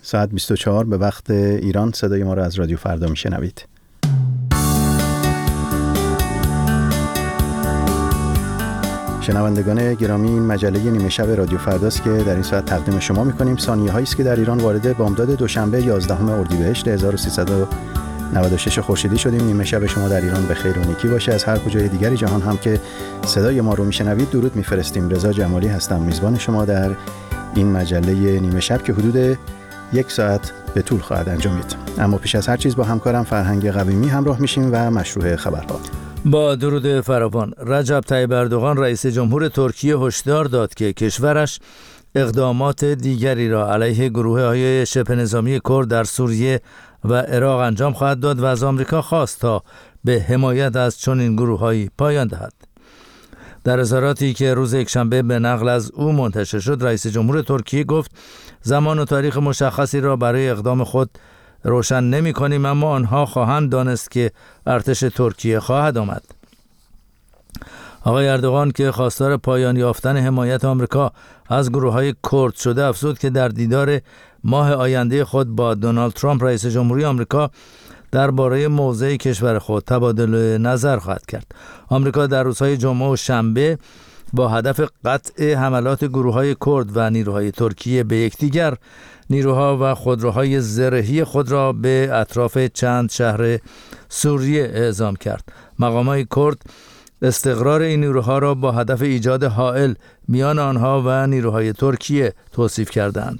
ساعت 24 به وقت ایران صدای ما را از رادیو فردا میشنوید. شنوندگان گرامی، این مجله نیمه شب رادیو فرداست که در این ساعت تقدیم شما می‌کنیم. ثانیه‌هایی است که در ایران وارد بامداد دوشنبه 11 اردیبهشت 1396 خورشیدی شدیم. نیمه شب شما در ایران به خیر و نیکی باشه. از هر کجای دیگری جهان هم که صدای ما رو میشنوید درود میفرستیم. رضا جمالی هستم، میزبان شما در این مجله نیمه شب که حدود 1 ساعت به طول خواهد انجامید. اما پیش از هر چیز با همکارم فرهنگ قویمی همراه میشیم و مشروع خبرها. با درود فراوان، رجب طیب اردوغان رئیس جمهور ترکیه هشدار داد که کشورش اقدامات دیگری را علیه گروه‌های شبه نظامی کرد در سوریه و عراق انجام خواهد داد و از آمریکا خواست تا به حمایت از چنین گروه‌هایی پایان دهد. در اظهاراتی که روز یکشنبه به نقل از او منتشر شد، رئیس جمهور ترکیه گفت زمان و تاریخ مشخصی را برای اقدام خود روشن نمی کنیم، اما آنها خواهند دانست که ارتش ترکیه خواهد آمد. آقای اردوغان که خواستار پایان یافتن حمایت آمریکا از گروه‌های کرد شده، افزود که در دیدار ماه آینده خود با دونالد ترامپ رئیس جمهوری آمریکا درباره موضع کشور خود تبادل نظر خواهد کرد. آمریکا در روزهای جمعه و شنبه با هدف قطع حملات گروه‌های کرد و نیروهای ترکیه به یکدیگر، نیروها و خودروهای زرهی خود را به اطراف چند شهر سوریه اعزام کرد. مقامات کرد استقرار این نیروها را با هدف ایجاد حائل میان آنها و نیروهای ترکیه توصیف کردند.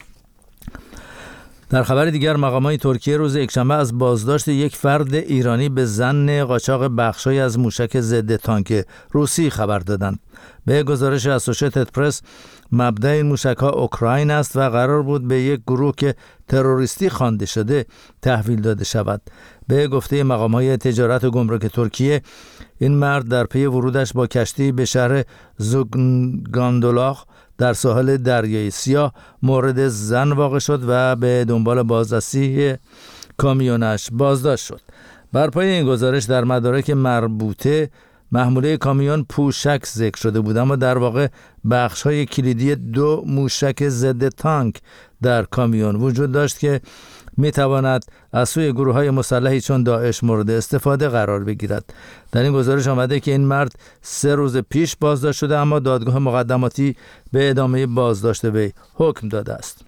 در خبر دیگر، مقامات ترکیه روز یکشنبه از بازداشت یک فرد ایرانی به ظن قاچاق بخشی از موشک ضد تانک روسی خبر دادند. به گزارش اسوشیتد پرس، مبدأ این موشک‌ها اوکراین است و قرار بود به یک گروه که تروریستی خوانده شده تحویل داده شود. به گفته مقامات تجارت و گمرک ترکیه، این مرد در پی ورودش با کشتی به شهر زوگاندولاغ در ساحل دریای سیاه مورد ظن واقع شد و به دنبال بازرسی کامیونش بازداشت شد. بر پای این گزارش در مدارک مربوطه محموله کامیون پوشک ذکر شده بود، اما در واقع بخش‌های کلیدی 2 موشک ضد تانک در کامیون وجود داشت که میتواند از سوی گروه‌های مسلحی چون داعش مورد استفاده قرار بگیرد. در این گزارش آمده که این مرد 3 روز پیش بازداشت شده، اما دادگاه مقدماتی به ادامه بازداشت وی حکم داده است.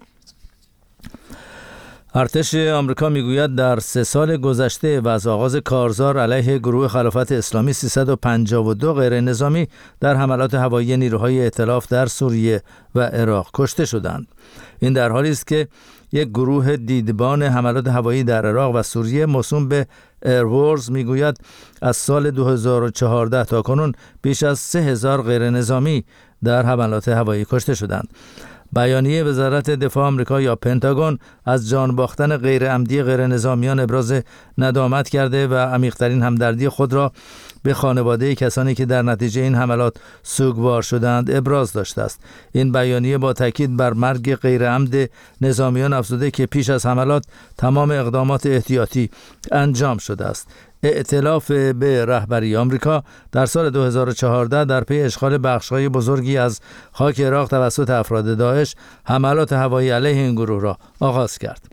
ارتش آمریکا میگوید در 3 سال گذشته و از آغاز کارزار علیه گروه خلافت اسلامی 352 غیر نظامی در حملات هوایی نیروهای ائتلاف در سوریه و عراق کشته شدند. این در حالی است که یک گروه دیدبان حملات هوایی در عراق و سوریه موسوم به ایروورز میگوید از سال 2014 تا کنون بیش از 3000 غیر نظامی در حملات هوایی کشته شدند. بیانیه وزارت دفاع آمریکا یا پنتاگون از جان باختن غیر عمدی غیر نظامیان ابراز ندامت کرده و عمیق‌ترین همدردی خود را به خانواده کسانی که در نتیجه این حملات سوگوار شدند ابراز داشته است. این بیانیه با تاکید بر مرگ غیر عمد نظامیان افزوده که پیش از حملات تمام اقدامات احتیاطی انجام شده است. ائتلاف به رهبری آمریکا در سال 2014 در پی اشغال بخش‌های بزرگی از خاک عراق توسط افراد داعش حملات هوایی علیه این گروه را آغاز کرد.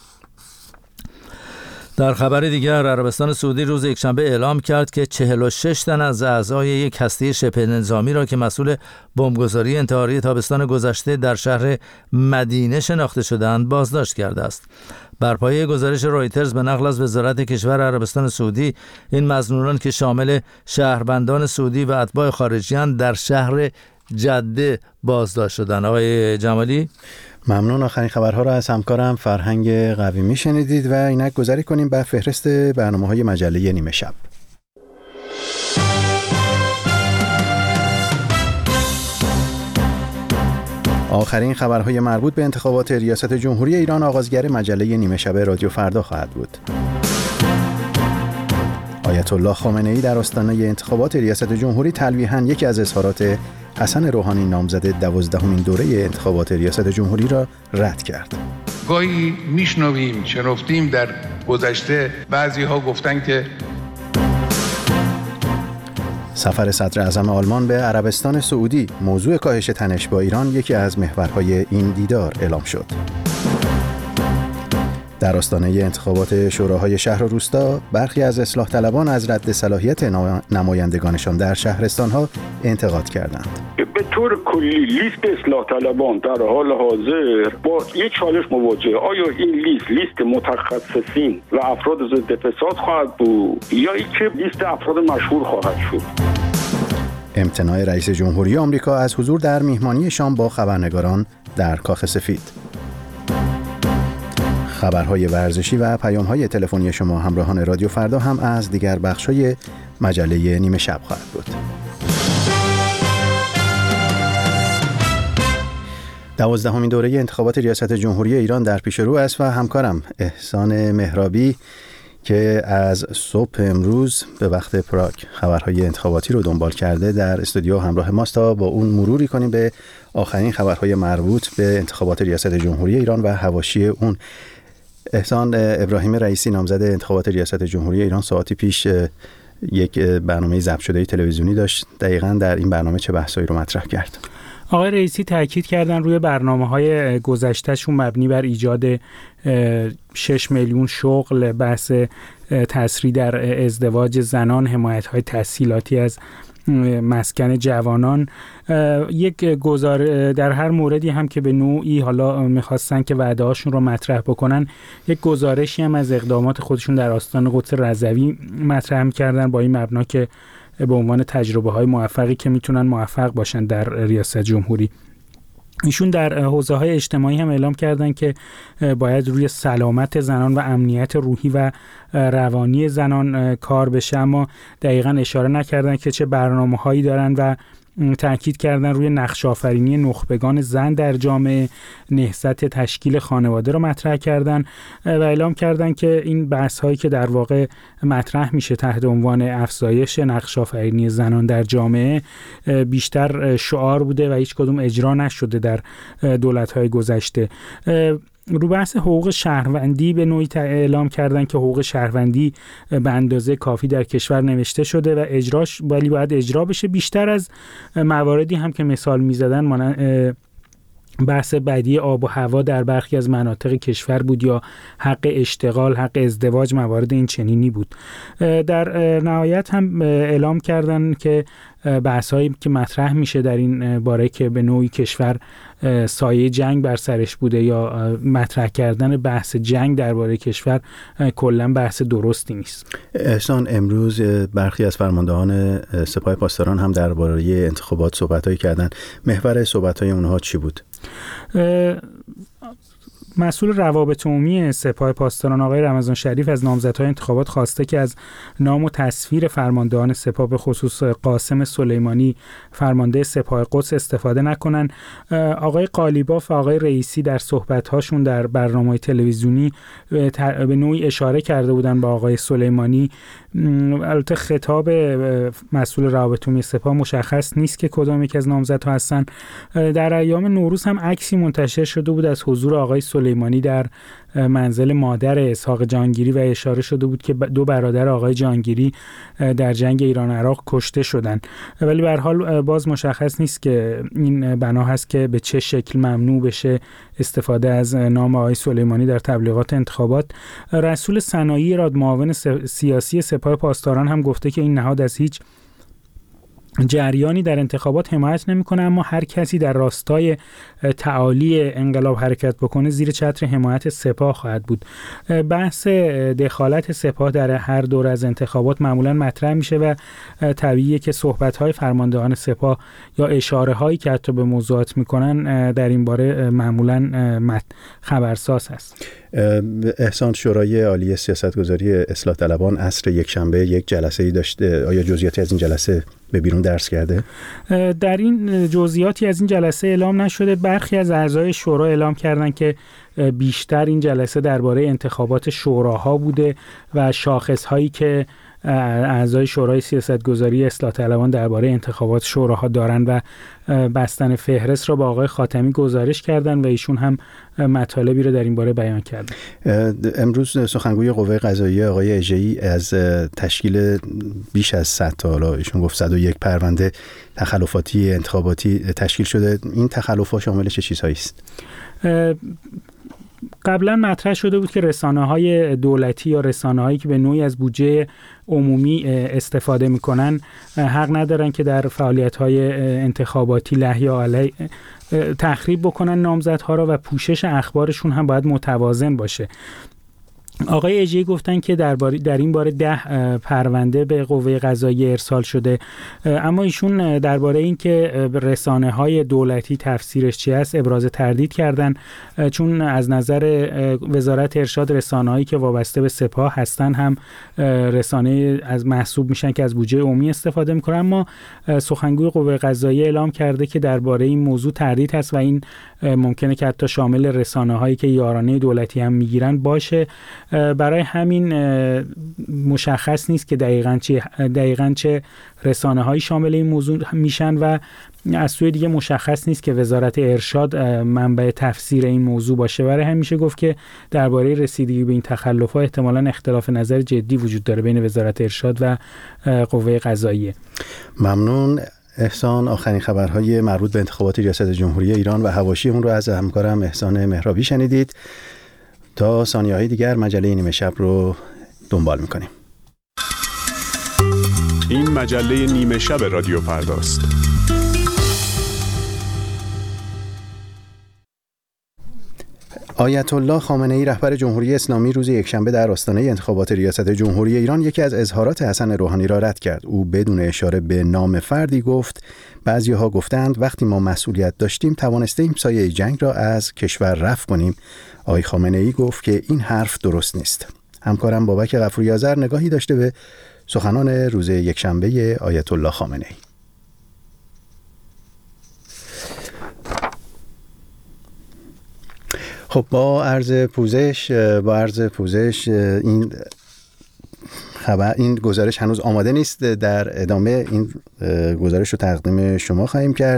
در خبر دیگر، عربستان سعودی روز یکشنبه اعلام کرد که 46 تن از اعضای یک هسته شبه نظامی را که مسئول بمبگذاری انتحاری تابستان گذشته در شهر مدینه شناخته شدند بازداشت کرده است. بر پایه گزارش رایترز به نقل از وزارت کشور عربستان سعودی، این مظنونان که شامل شهروندان سعودی و اتباع خارجیان در شهر جده بازداشت شدند. آقای جمالی، ممنون. آخرین خبرها را از همکارم فرهنگ قویمی شنیدید و اینک گذاری کنیم به فهرست برنامه‌های مجله نیمه شب. آخرین خبرهای مربوط به انتخابات ریاست جمهوری ایران آغازگر مجله نیمه شب رادیو فردا خواهد بود. آیت الله خامنه‌ای در آستانه انتخابات ریاست جمهوری تلویحاً یکی از اظهارات حسن روحانی نامزد 12مین دوره انتخابات ریاست جمهوری را رد کرد. گاهی شنفتیم در گذشته بعضی ها گفتن که سفر صدر اعظم آلمان به عربستان سعودی موضوع کاهش تنش با ایران یکی از محورهای این دیدار اعلام شد. در آستانه انتخابات شوراهای شهر و روستا، برخی از اصلاح طلبان از رد صلاحیت نمایندگانشان در شهرستان‌ها انتقاد کردند. به طور کلی لیست اصلاح طلبان در حال حاضر با یک چالش مواجهه. آیا این لیست متخصصین و افراد ضد فساد خواهد بود یا اینکه لیست افراد مشهور خواهد شد؟ امتناع رئیس جمهوری آمریکا از حضور در میهمانی شام با خبرنگاران در کاخ سفید. خبرهای ورزشی و پیام‌های تلفنی شما همراهان رادیو فردا هم از دیگر بخش‌های مجله نیمه شب خواهد بود. 12مین دوره انتخابات ریاست جمهوری ایران در پیش رو است و همکارم احسان مهرابی که از صبح امروز به وقت پراگ خبرهای انتخاباتی رو دنبال کرده در استودیو همراه ماست تا با اون مروری کنیم به آخرین خبرهای مربوط به انتخابات ریاست جمهوری ایران و حواشی اون. احسان، ابراهیم رئیسی نامزد انتخابات ریاست جمهوری ایران ساعتی پیش یک برنامه ضبط شده تلویزیونی داشت. دقیقاً در این برنامه چه بحثایی رو مطرح کرد؟ آقای رئیسی تاکید کردن روی برنامه‌های گذشتهشون مبنی بر ایجاد 6 میلیون شغل، بحث تسریع در ازدواج زنان، حمایت‌های تسهیلاتی از مسکن جوانان، یک در هر موردی هم که به نوعی حالا میخواستن که وعده هاشون رو مطرح بکنن، یک گزارشی هم از اقدامات خودشون در آستان قدس رضوی مطرح می‌کردن با این مبنا که به عنوان تجربه‌های موفقی که میتونن موفق باشن در ریاست جمهوری. ایشون در حوزه‌های اجتماعی هم اعلام کردن که باید روی سلامت زنان و امنیت روحی و روانی زنان کار بشه، اما دقیقاً اشاره نکردن که چه برنامه‌هایی دارن و تأکید کردن روی نقش آفرینی نخبگان زن در جامعه، نهضت تشکیل خانواده رو مطرح کردن و اعلام کردن که این بحث‌هایی که در واقع مطرح میشه تحت عنوان افزایش نقش آفرینی زنان در جامعه بیشتر شعار بوده و هیچ کدوم اجرا نشده در دولت‌های گذشته. رو بحث حقوق شهروندی به نوعی اعلام کردن که حقوق شهروندی به اندازه کافی در کشور نوشته شده و اجراش ولی باید اجرا بشه. بیشتر از مواردی هم که مثال می‌زدن بحث بدی آب و هوا در برخی از مناطق کشور بود یا حق اشتغال، حق ازدواج، موارد این چنینی بود. در نهایت هم اعلام کردن که بحث‌هایی که مطرح میشه در این باره که به نوعی کشور سایه جنگ بر سرش بوده یا مطرح کردن بحث جنگ درباره کشور کلاً بحث درستی نیست. احسان، امروز برخی از فرماندهان سپاه پاسداران هم درباره انتخابات صحبت‌هایی کردن. محور صحبت‌های اونها چی بود؟ مسئول روابط عمومی سپاه پاسداران آقای رمضان شریف از نامزدهای انتخابات خواسته که از نام و تصویر فرماندهان سپاه به خصوص قاسم سلیمانی فرمانده سپاه قدس استفاده نکنن. آقای قالیباف و آقای رئیسی در صحبت‌هاشون در برنامه‌های تلویزیونی به نوعی اشاره کرده بودن با آقای سلیمانی. البته خطاب مسئول روابط عمومی سپاه مشخص نیست که کدام یک از نامزدها هستن. در ایام نوروز هم عکسی منتشر شده بود از حضور آقای سلیمانی در منزل مادر اسحاق جهانگیری و اشاره شده بود که 2 برادر آقای جهانگیری در جنگ ایران عراق کشته شدند، ولی به هر حال باز مشخص نیست که این بنا هست که به چه شکل ممنوع بشه استفاده از نام آقای سلیمانی در تبلیغات انتخابات. رسول صنایع راد معاون سیاسی سپاه پاسداران هم گفته که این نهاد از هیچ جریانی در انتخابات حمایت نمی‌کنه، اما هر کسی در راستای تعالی انقلاب حرکت بکنه زیر چتر حمایت سپاه خواهد بود. بحث دخالت سپاه در هر دور از انتخابات معمولاً مطرح میشه و طبیعیه که صحبت‌های فرماندهان سپاه یا اشاره‌هایی که حتی به موضوعات می‌کنن در این باره معمولاً خبرساز هست. احسان، شورای عالی سیاستگذاری اصلاح طلبان عصر یکشنبه یک جلسه‌ای داشته. آیا جزئیاتی از این جلسه به بیرون درس کرده؟ در این جزئیاتی از این جلسه اعلام نشده. برخی از اعضای شورا اعلام کردن که بیشتر این جلسه درباره انتخابات شوراها بوده و شاخص‌هایی که اعضای شورای سیاستگذاری اصلاح طلبان درباره انتخابات شوراها دارن و بستن فهرست را با آقای خاتمی گزارش کردن و ایشون هم مطالبی رو در این باره بیان کردن. امروز سخنگوی قوه قضاییه آقای اژه‌ای از تشکیل بیش از 100 تا، حالا ایشون گفت 101 پرونده تخلفاتی انتخاباتی تشکیل شده. این تخلفات شامل چه چیزهایی است؟ قبلا مطرح شده بود که رسانه‌های دولتی یا رسانه‌هایی که به نوعی از بودجه عمومی استفاده می‌کنن حق ندارن که در فعالیت‌های انتخاباتی لهی یا علیه تخریب بکنن نامزدها را و پوشش اخبارشون هم باید متوازن باشه. آقای اژه‌ای گفتن که در این باره 10 پرونده به قوه قضاییه ارسال شده، اما ایشون درباره این که رسانه‌های دولتی تفسیرش چی است ابراز تردید کردن، چون از نظر وزارت ارشاد رسانه‌هایی که وابسته به سپاه هستن هم رسانه از محسوب میشن که از بودجه عمومی استفاده میکنن. اما سخنگوی قوه قضاییه اعلام کرده که درباره این موضوع تردید هست و این ممکنه که حتی شامل رسانه‌هایی که یارانه دولتی هم میگیرن باشه. برای همین مشخص نیست که دقیقاً چه رسانه‌هایی شامل این موضوع میشن و از سوی دیگه مشخص نیست که وزارت ارشاد منبع تفسیر این موضوع باشه. برای همین میشه گفت که درباره رسیدگی به این تخلف‌ها احتمالاً اختلاف نظر جدی وجود داره بین وزارت ارشاد و قوه قضاییه. ممنون احسان. آخرین خبرهای مربوط به انتخابات ریاست جمهوری ایران و حواشی اون رو از همکارم احسان مهرابی شنیدید. تا ثانیه‌های دیگر مجله نیمه شب رو دنبال می‌کنیم. این مجله نیمه شب رادیو فرداست. آیت الله خامنه‌ای رهبر جمهوری اسلامی روز یکشنبه در آستانه انتخابات ریاست جمهوری ایران یکی از اظهارات حسن روحانی را رد کرد. او بدون اشاره به نام فردی گفت بعضی‌ها گفتند وقتی ما مسئولیت داشتیم توانستیم سایه جنگ را از کشور رفع کنیم. آقای خامنه‌ای گفت که این حرف درست نیست. همکارم بابک غفوری آذر نگاهی داشته به سخنان روز یکشنبه آیت الله خامنه‌ای. خب با عرض پوزش این گزارش هنوز آماده نیست. در ادامه این گزارش رو تقدیم شما خواهیم کرد.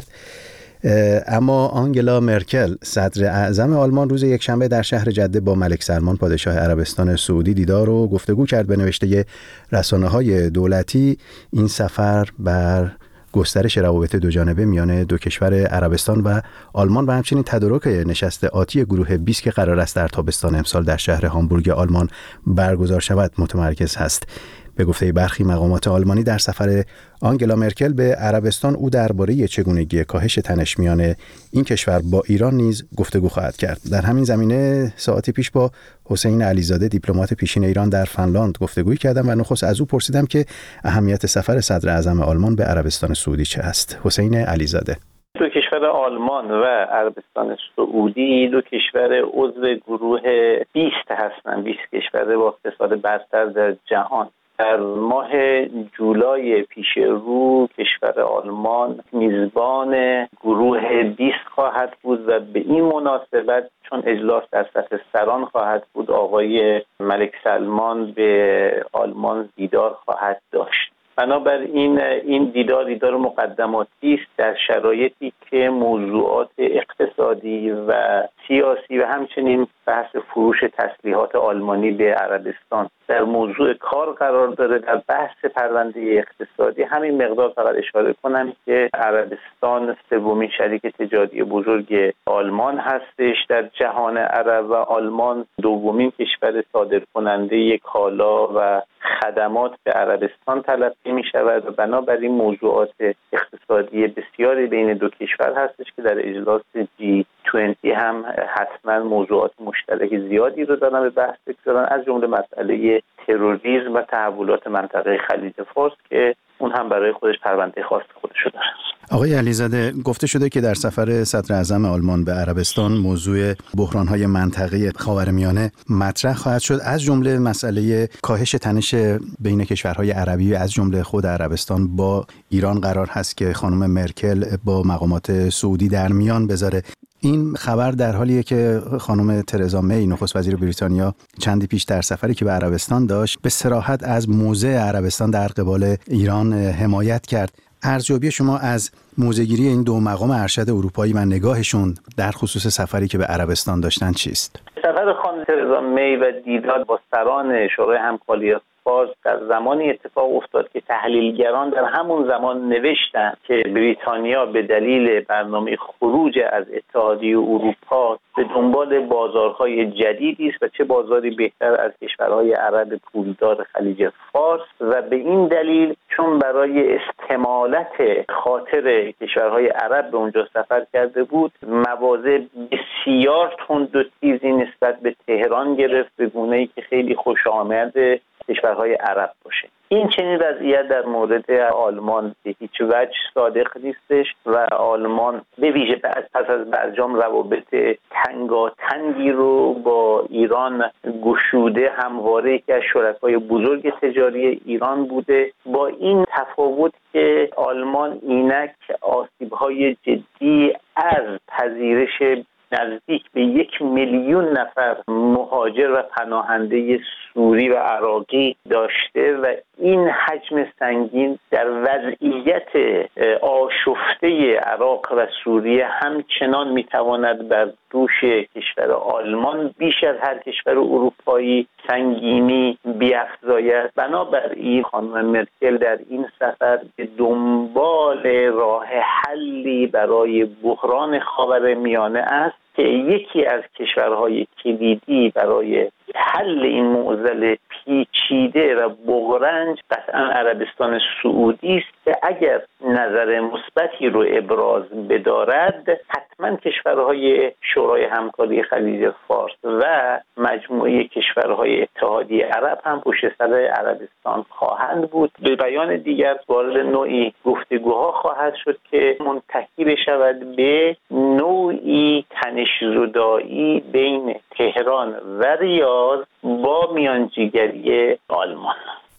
اما آنگلا مرکل صدر اعظم آلمان روز یکشنبه در شهر جده با ملک سلمان پادشاه عربستان سعودی دیدار و گفتگو کرد. به نوشته رسانه‌های دولتی این سفر بر گسترش روابط دوجانبه میان دو کشور عربستان و آلمان و همچنین تدارک نشست آتی گروه 20 که قرار است در تابستان امسال در شهر هامبورگ آلمان برگزار شود متمرکز هست. به گفته برخی مقامات آلمانی در سفر آنگلا مرکل به عربستان او درباره چگونگی کاهش تنش میان این کشور با ایران نیز گفتگو خواهد کرد. در همین زمینه ساعتی پیش با حسین علیزاده دیپلمات پیشین ایران در فنلاند گفتگویی کردم و نخست از او پرسیدم که اهمیت سفر صدر اعظم آلمان به عربستان سعودی چه است. حسین علیزاده: دو کشور آلمان و عربستان سعودی دو کشور عضو گروه 20 هستند، 20 کشور با اقتصاد برتر در جهان. در ماه جولای پیش رو کشور آلمان میزبان گروه 20 خواهد بود و به این مناسبت چون اجلاس در سطح سران خواهد بود آقای ملک سلمان به آلمان دیدار خواهد داشت. بنابراین این دیدار مقدماتی است در شرایطی که موضوعات اقتصادی و سیاسی و همچنین بحث فروش تسلیحات آلمانی به عربستان در موضوع کار قرار داره. در بحث پرونده اقتصادی همین مقدار فقط اشاره کنم که عربستان سومین شریک تجاری بزرگ آلمان هستش در جهان عرب و آلمان دومین کشور صادرکننده کالا و خدمات به عربستان تلقی می شود و بنابراین موضوعات اقتصادی بسیاری بین دو کشور هستش که در اجلاس G20 هم حتما موضوعات مشترک زیادی رو دارن به بحث بگذارن، از جمله مسئله تروریسم و تحولات منطقه خلیج فارس که اون هم برای خودش پرونده خاص خودش داره. آقای علیزاده، گفته شده که در سفر صدر اعظم آلمان به عربستان موضوع بحران‌های منطقه خاورمیانه مطرح خواهد شد، از جمله مسئله کاهش تنش بین کشورهای عربی، از جمله خود عربستان با ایران قرار هست که خانم مرکل با مقامات سعودی در میان بذاره. این خبر در حالیه که خانم ترزا می نخست وزیر بریتانیا چندی پیش در سفری که به عربستان داشت به صراحت از موضع عربستان در قبال ایران حمایت کرد. ارزیابی شما از موضع‌گیری این دو مقام ارشد اروپایی و نگاهشون در خصوص سفری که به عربستان داشتن چیست؟ سفر خانم ترزا می و دیدار با سران شورای همکاری فارس در زمانی اتفاق افتاد که تحلیلگران در همون زمان نوشتن که بریتانیا به دلیل برنامه خروج از اتحادیه اروپا به دنبال بازارهای جدیدی است و چه بازاری بهتر از کشورهای عرب پولدار خلیج فارس و به این دلیل چون برای استمالت خاطر کشورهای عرب به اونجا سفر کرده بود مواضع بسیار تند و تیزی نسبت به تهران گرفت به گونه‌ای که خیلی خوش آمد کشورهای عرب باشه. این چنین وضعیت در مورد آلمان به هیچ وجه صادق نیستش و آلمان به ویژه پس از برجام روابط تنگاتنگی رو با ایران گشوده، همواره یکی از شرکای بزرگ تجاری ایران بوده، با این تفاوت که آلمان اینک آسیب‌های جدی از پذیرش نزدیک به 1 میلیون نفر مهاجر و پناهنده سوری و عراقی داشته و این حجم سنگین در وضعیت آشفته عراق و سوریه همچنان میتواند بر دوش کشور آلمان بیش از هر کشور اروپایی سنگینی بیفزاید. بنابراین خانم مرکل در این سفر به دنبال راه حلی برای بحران خاورمیانه است که یکی از کشورهای کلیدی برای حل این معضل پیچیده و بغرنج قطعا عربستان سعودی است که اگر نظر مثبتی رو ابراز بدارد حتما کشورهای شورای همکاری خلیج فارس و مجموعه کشورهای اتحادیه عرب هم پشت سر عربستان خواهند بود. به بیان دیگر وارد نوعی گفتگوها خواهد شد که منتهی بشود به نوعی تنش‌زدایی بین تهران و ریاض با میانجیگری آلمان.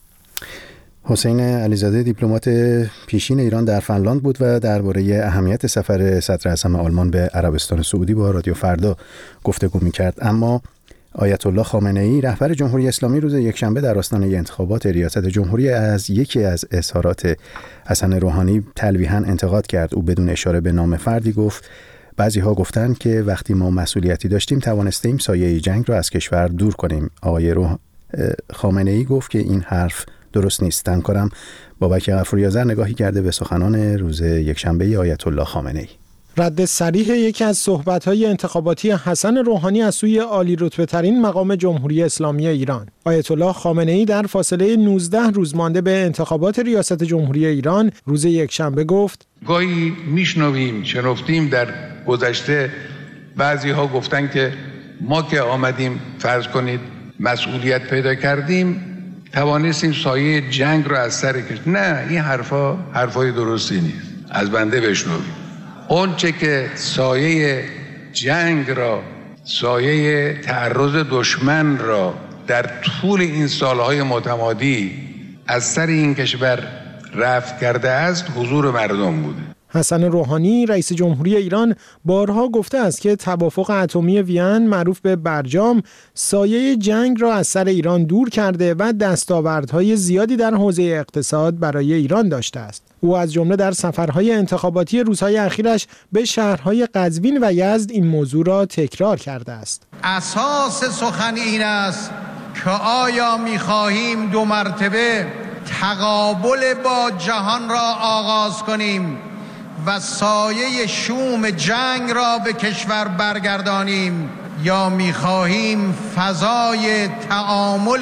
حسین علیزاده دیپلمات پیشین ایران در فنلاند بود و درباره اهمیت سفر صدر اعظم آلمان به عربستان سعودی با رادیو فردا گفتگو می‌کرد. اما آیت الله خامنه‌ای رهبر جمهوری اسلامی روز یکشنبه در آستانه انتخابات ریاست جمهوری از یکی از اظهارات حسن روحانی تلویحاً انتقاد کرد. او بدون اشاره به نام فردی گفت بعضی‌ها گفتند که وقتی ما مسئولیتی داشتیم توانستیم سایه جنگ را از کشور دور کنیم. آقای خامنه‌ای گفت که این حرف درست نیست. همکارم بابک غفوری‌آذر نگاهی کرده به سخنان روز یکشنبه آیت الله خامنه‌ای. رد صریح یکی از صحبت‌های انتخاباتی حسن روحانی از سوی عالی رتبه‌ترین مقام جمهوری اسلامی ایران. آیت الله خامنه‌ای در فاصله 19 روز مانده به انتخابات ریاست جمهوری ایران روز یکشنبه گفت: گاهی میشنویم شنفتیم در گذشته بعضی‌ها گفتن که ما که آمدیم فرض کنید مسئولیت پیدا کردیم توانستیم سایه جنگ رو از سر کشید. نه، این حرفای درستی نیست. از بنده بشنوید. اون چه که سایه جنگ را، سایه تعرض دشمن را در طول این سالهای متمادی از سر این کشور رفع کرده است حضور مردم بوده. حسن روحانی رئیس جمهوری ایران بارها گفته است که توافق اتمی وین معروف به برجام سایه جنگ را از سر ایران دور کرده و دستاوردهای زیادی در حوزه اقتصاد برای ایران داشته است. او از جمله در سفرهای انتخاباتی روزهای اخیرش به شهرهای قزوین و یزد این موضوع را تکرار کرده است. اساس سخن این است که آیا می‌خواهیم 2 مرتبه تقابل با جهان را آغاز کنیم و سایه شوم جنگ را به کشور برگردانیم یا می‌خواهیم فضای تعامل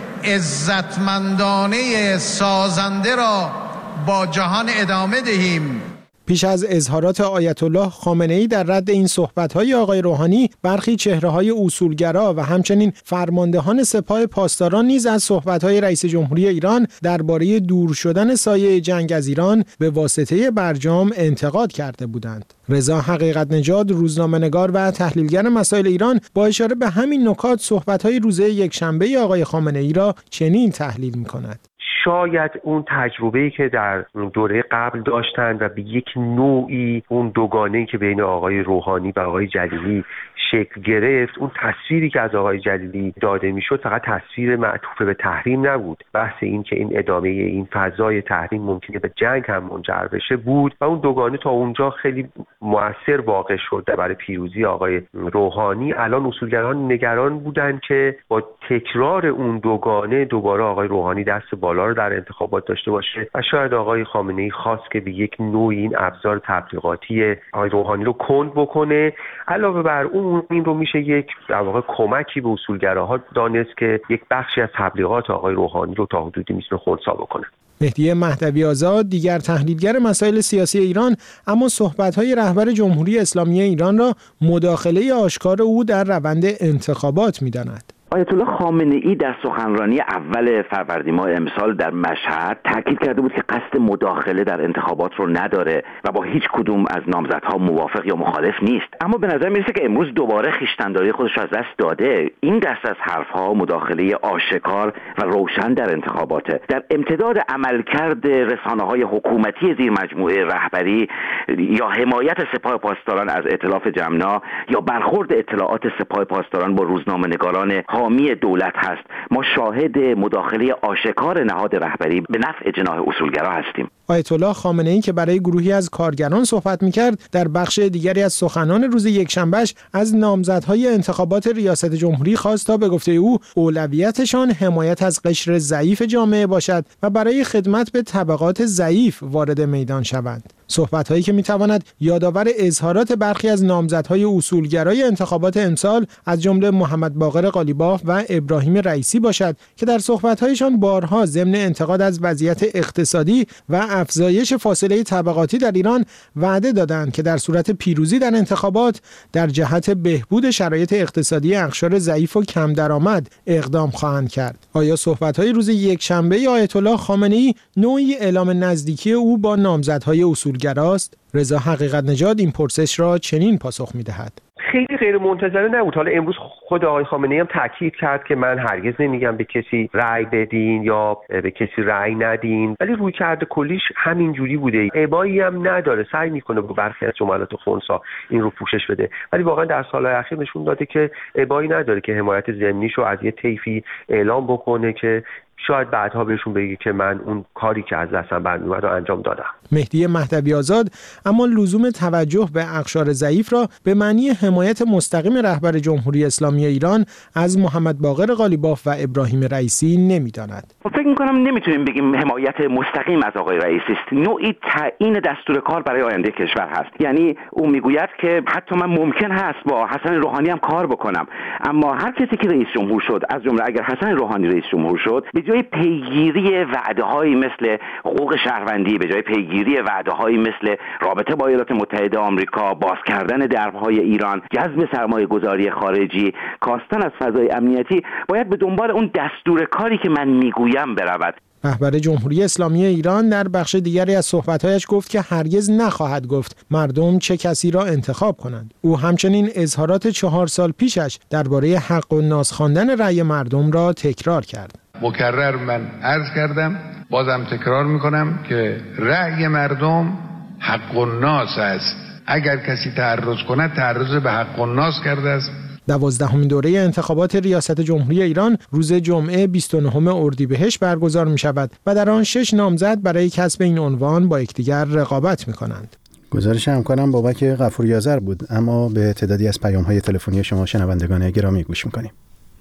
عزتمندانه سازنده را با جهان ادامه دهیم. پیش از اظهارات آیت الله خامنه‌ای در رد این صحبت‌های آقای روحانی، برخی چهره‌های اصولگرا و همچنین فرماندهان سپاه پاسداران نیز از صحبت‌های رئیس جمهوری ایران درباره دور شدن سایه جنگ از ایران به واسطه برجام انتقاد کرده بودند. رضا حقیقت نژاد، روزنامه‌نگار و تحلیلگر مسائل ایران، با اشاره به همین نکات صحبت‌های روز یکشنبه آقای خامنه‌ای را چنین تحلیل می‌کند: شاید اون تجربه‌ای که در دوره قبل داشتن و به یک نوعی اون دوگانه‌ای که بین آقای روحانی و آقای جلیلی شکل گرفت، اون تصویری که از آقای جلیلی داده میشد فقط تصویر معطوف به تحریم نبود. بحث این که این ادامه این فضای تحریم ممکنه به جنگ هم منجر بشه بود و اون دوگانه تا اونجا خیلی مؤثر واقع شد برای پیروزی آقای روحانی. الان اصولگران نگران بودن که با تکرار اون دوگانه دوباره آقای روحانی دست بالا رو در انتخابات داشته باشه و شاید آقای خامنه‌ای خواست که به یک نوع این ابزار تبلیغاتی آقای روحانی رو کند بکنه. علاوه بر اون این رو میشه یک در واقع کمکی به اصولگراها دانست که یک بخشی از تبلیغات آقای روحانی رو تا حدودی میتونه خنثی بکنه. مهدی مهدوی آزاد دیگر تحلیلگر مسائل سیاسی ایران اما صحبت‌های رهبر جمهوری اسلامی ایران را مداخله آشکار او در روند انتخابات می‌داند. آیت الله خامنه‌ای در سخنرانی اول فروردین ماه امسال در مشهد تاکید کرده بود که قصد مداخله در انتخابات رو نداره و با هیچ کدوم از نامزدها موافق یا مخالف نیست. اما به نظر میرسه که امروز دوباره خویشتنداری خودش رو از دست داده. این دست از حرفها مداخله آشکار و روشن در انتخاباته. در امتداد عملکرد رسانه‌های حکومتی زیر مجموعه رهبری یا حمایت سپاه پاسداران از ائتلاف جمنا یا برخورد اطلاعات سپاه پاسداران با روزنامه‌نگاران حامی دولت هست، ما شاهد مداخله آشکار نهاد رهبری به نفع جناح اصولگرا هستیم. آیت الله خامنه‌ای که برای گروهی از کارگران صحبت می‌کرد در بخش دیگری از سخنان روز یکشنبهش از نامزدهای انتخابات ریاست جمهوری خواست تا به گفته او اولویتشان حمایت از قشر ضعیف جامعه باشد و برای خدمت به طبقات ضعیف وارد میدان شوند. صحبت‌هایی که می‌تواند یادآور اظهارات برخی از نامزدهای اصولگرای انتخابات امسال از جمله محمد باقر قالیباف و ابراهیم رئیسی باشد که در صحبت‌هایشان بارها ضمن انتقاد از وضعیت اقتصادی و افزایش فاصله طبقاتی در ایران وعده دادند که در صورت پیروزی در انتخابات در جهت بهبود شرایط اقتصادی اقشار ضعیف و کم درآمد اقدام خواهند کرد. آیا صحبت‌های روز یکشنبه آیت الله خامنه‌ای نوعی اعلام نزدیکی او با نامزدهای اصولگراست؟ رضا حقیقت نژاد این پرسش را چنین پاسخ می‌دهد: خیلی غیر منتظره نبود. حالا امروز خود آقای خامنه‌ای هم تاکید کرد که من هرگز نمیگم به کسی رأی بدین یا به کسی رأی ندین، ولی رویکرد کلیش همین جوری بوده. ابایی هم نداره، سعی میکنه با برخی از جملات خنثی این رو پوشش بده، ولی واقعا در سالهای اخیر نشون داده که ابایی نداره که حمایت ضمنیشو از یه طیفی اعلام بکنه که شاید بعدها بهشون بگی که من اون کاری که از دستم برمیومد رو انجام دادم. مهدی مهدوی آزاد اما لزوم توجه به اقشار ضعیف را به معنی حمایت مستقیم رهبر جمهوری اسلامی ایران از محمد باقر قالیباف و ابراهیم رئیسی نمی‌داند. فکر می‌کنم نمیتونیم بگیم حمایت مستقیم از آقای رئیسی است، نوعی تعیین دستور کار برای آینده کشور هست. یعنی او میگوید که حتی من ممکن هست با حسن روحانی هم کار بکنم، اما هر کسی که رئیس جمهور شد، از جمله اگر حسن روحانی رئیس جمهور شد، به جای پیگیری وعده‌هایی مثل حقوق شهروندی، به جای پیگیری وعده‌هایی مثل رابطه با ایالات متحده آمریکا، باز کردن درهای ایران، جذب سرمایه‌گذاری خارجی، کاستن از فضای امنیتی، باید به دنبال اون دستور کاری که من میگویم برود. رهبر جمهوری اسلامی ایران در بخش دیگری از صحبت‌هایش گفت که هرگز نخواهد گفت مردم چه کسی را انتخاب کنند. او همچنین اظهارات 4 سال پیشش درباره حق و ناز خواندن رأی مردم را تکرار کرد. مکرر من عرض کردم، بازم تکرار میکنم که رأی مردم حق و ناز است. اگر کسی تعرض کند تعرض به حق و ناز کرده است. 12مین دوره انتخابات ریاست جمهوری ایران روز جمعه 29 اردیبهشت برگزار می شود و در آن 6 نامزد برای کسب این عنوان با یکدیگر رقابت می کنند. گزارش همکارم بابک غفوری آذر بود، اما به تعدادی از پیام‌های تلفنی شما شنوندگان گرامی گوش می‌کنیم.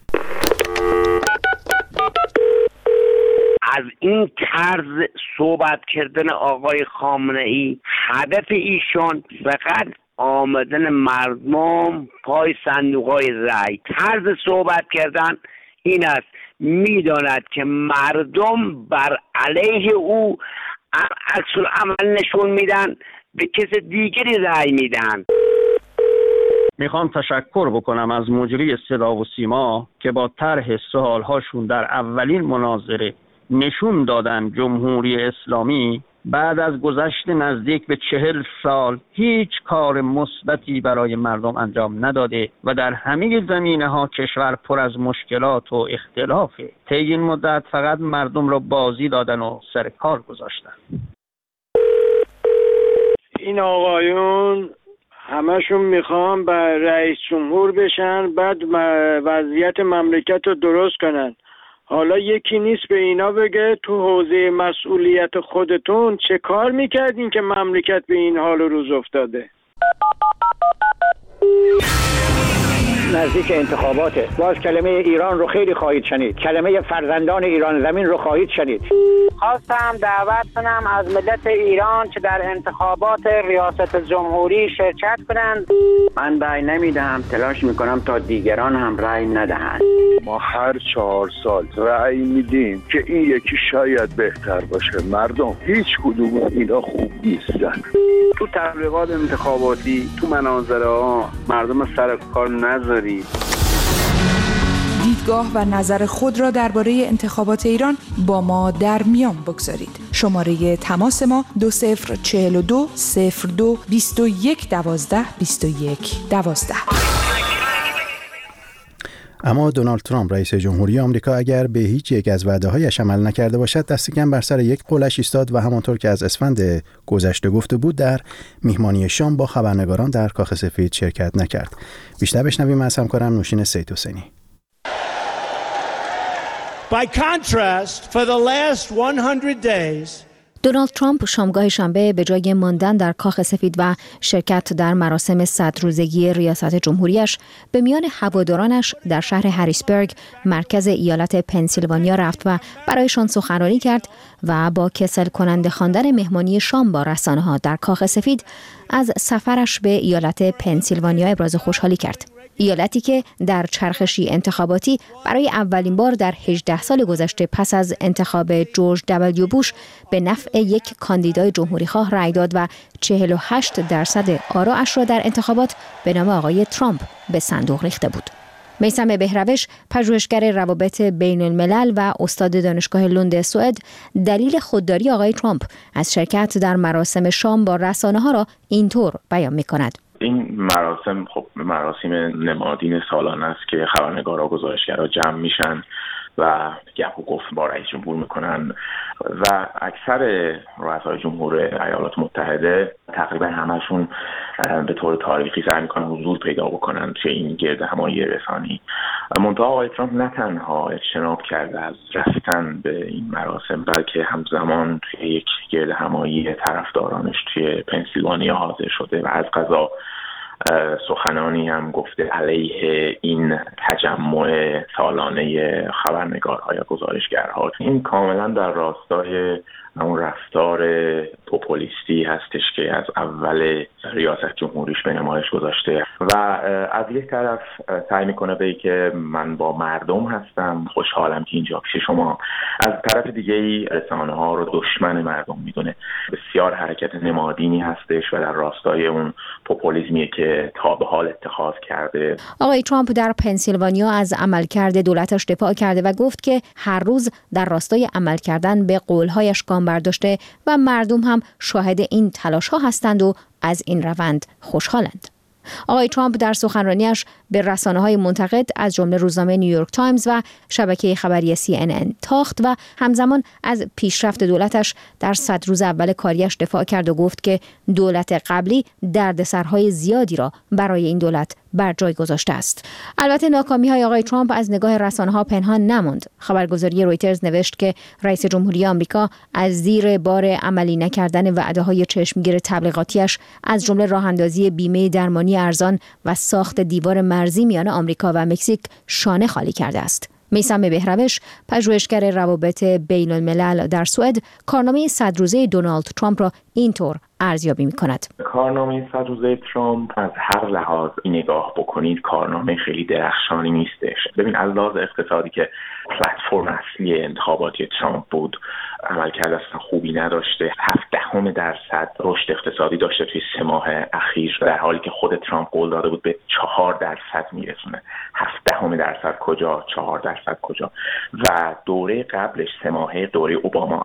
از این طرز صحبت کردن آقای خامنه‌ای هدف ایشان فقط آمدن مردم پای صندوق‌های رأی. طرز صحبت کردن این است، می‌داند که مردم بر علیه او عکس‌العمل نشون میدن، به کس دیگری رأی میدن. میخوام تشکر بکنم از مجری صدا و سیما که با طرح سوالهاشون در اولین مناظره نشون دادن جمهوری اسلامی بعد از گذشت نزدیک به 40 سال هیچ کار مثبتی برای مردم انجام نداده و در همه زمینه‌ها کشور پر از مشکلات و اختلافه. طی این مدت فقط مردم را بازی دادن و سر کار گذاشتن. این آقایون همشون میخوان با رئیس جمهور بشن، بعد وضعیت مملکت رو درست کنن. حالا یکی نیست به اینا بگه تو حوزه مسئولیت خودتون چه کار میکردین که مملکت به این حال روز افتاده؟ نزدیک انتخاباته. باز کلمه ایران رو خیلی خواهید شنید. کلمه فرزندان ایران زمین رو خواهید شنید. خواستم دعوت کنم از ملت ایران که در انتخابات ریاست جمهوری شرکت کنند. من رأی نمیدهم، تلاش میکنم تا دیگران هم رأی ندهند. ما هر 4 سال رأی میدیم که این یکی شاید بهتر باشه. مردم هیچ کدوم اینا خوب نیستن. تو تبلیغات انتخاباتی، تو مناظره ها مردم سر کار نذارید. دیدگاه و نظر خود را درباره انتخابات ایران با ما در میان بگذارید. شماره تماس ما 2042 02 21 12 21 12. اما دونالد ترامپ رئیس جمهوری آمریکا اگر به هیچ یک از وعده‌هایش عمل نکرده باشد دست کم بر سر یک قولش ایستاد و همانطور که از اسفند گذشته گفته بود در میهمانی شام با خبرنگاران در کاخ سفید شرکت نکرد. بیشتر بشنویم از همکارم نوشین سید حسینی. By contrast, for the last 100 days دونالد ترامپ شامگاه شنبه به جای ماندن در کاخ سفید و شرکت در مراسم 100 روزگی ریاست جمهوریش به میان هوادارانش در شهر هریسبرگ مرکز ایالت پنسیلوانیا رفت و برایشان سخنرانی کرد و با کسل کننده خواندن مهمانی شام با رسانه‌ها در کاخ سفید از سفرش به ایالت پنسیلوانیا ابراز خوشحالی کرد. ایالتی که در چرخشی انتخاباتی برای اولین بار در 18 سال گذشته پس از انتخاب جورج دبلیو بوش به نفع یک کاندیدای جمهوریخواه رأی داد و 48% آرایش را در انتخابات به نام آقای ترامپ به صندوق ریخته بود. میثم بهروش، پژوهشگر روابط بین الملل و استاد دانشگاه لند سوئد، دلیل خودداری آقای ترامپ از شرکت در مراسم شام با رسانه‌ها را اینطور بیان می‌کند. این مراسم مراسم نمادین سالانه است که خبرنگارا، گزارشگرا جمع میشن و گپ و گفت با رئیس جمهور میکنن و اکثر رؤسای جمهور ایالات متحده تقریبا همشون به طور تاریخی سعی میکنن حضور پیدا بکنن توی این گردهمایی رسانی. منتها آقای ترامپ نه تنها اجتناب کرده از رفتن به این مراسم، بلکه همزمان توی یک گردهمایی طرفدارانش توی پنسیلوانیا حاضر شده و از قضا سخنانی هم گفته علیه این تجمع سالانه خبرنگارها یا گزارشگرها. این کاملا در راستای همون رفتار پوپولیستی هستش که از اول ریاست جمهوریش به نمایش گذاشته و از یک طرف سعی میکنه بگه که من با مردم هستم، خوشحالم که اینجا پیش شما. از طرف دیگه رسانه ها رو دشمن مردم میدونه. بسیار حرکت نمادینی هستش و در راستای اون پوپولیسمیه که تا به حال اتخاذ کرده. آقای ترامپ در پنسیلوانیا از عملکرد دولتش دفاع کرده و گفت که هر روز در راستای عمل کردن به قولهایش گام برداشته و مردم هم شاهد این تلاش ها هستند و از این روند خوشحالند. آقای ترامپ در سخنرانیش به رسانه‌های منتقد از جمله روزنامه نیویورک تایمز و شبکه خبری CNN تاخت و همزمان از پیشرفت دولتش در 100 روز اول کاریش دفاع کرد و گفت که دولت قبلی دردسرهای زیادی را برای این دولت بر جای گذاشته است. البته ناکامی‌های آقای ترامپ از نگاه رسانه‌ها پنهان نماند. خبرگزاری رویترز نوشت که رئیس جمهوری آمریکا از زیر بار عملی نکردن وعده‌های چشمگیر تبلیغاتیش از جمله راه‌اندازی بیمه درمانی ارزان و ساخت دیوار مرزی میان آمریکا و مکزیک شانه خالی کرده است. میثم بهروش، پژوهشگر روابط بین الملل در سوئد، کارنامه 100 روزه دونالد ترامپ را اینطور ارزیابی می‌کند. کارنامه 100 روزه ترامپ از هر لحاظ نگاه بکنید کارنامه خیلی درخشانی نیستش. ببین از لحاظ اقتصادی که پلتفرم اصلی انتخاباتی ترامپ بود، عملکرد اصلا خوبی نداشته. 0.7% رشد اقتصادی داشته توی 3 ماه اخیر، در حالی که خود ترامپ قول داده بود به 4% میرسونه. 0.7% کجا، 4% کجا؟ و دوره قبلش 3 ماهه دوره اوباما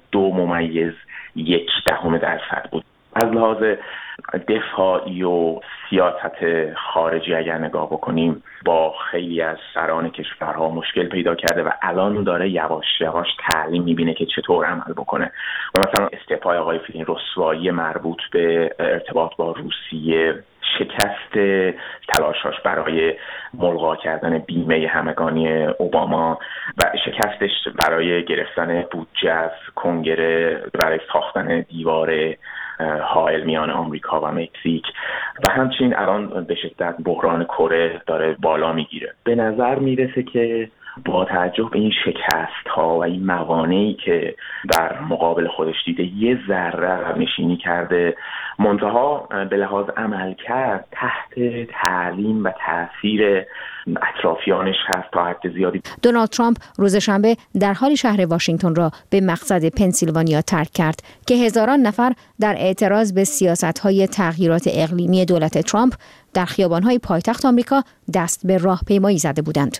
2.1% بود. از لحاظ دفاعی و سیاست خارجی اگر نگاه بکنیم با خیلی از سران کشورها مشکل پیدا کرده و الان داره یواش یواش تعلیم میبینه که چطور عمل بکنه. و مثلا استعفای آقای فیلین، رسوایی مربوط به ارتباط با روسیه، شکست تلاشاش برای ملغا کردن بیمه همگانی اوباما و شکستش برای گرفتن بودجه از کنگره برای ساختن دیوار حائل میان آمریکا و مکزیک و همچنین الان به شدت بحران کره داره بالا میگیره. به نظر میرسه که با توجه به این شکست ها و این موانعی که در مقابل خودش دیده یه ذره عقب نشینی کرده، منتها به لحاظ عملکرد تحت تعلیم و تاثیر اطرافیانش هست تا حد زیادی. دونالد ترامپ روز شنبه در حال شهر واشنگتن را به مقصد پنسیلوانیا ترک کرد که هزاران نفر در اعتراض به سیاست‌های تغییرات اقلیمی دولت ترامپ در خیابان‌های پایتخت آمریکا دست به راهپیمایی زده بودند.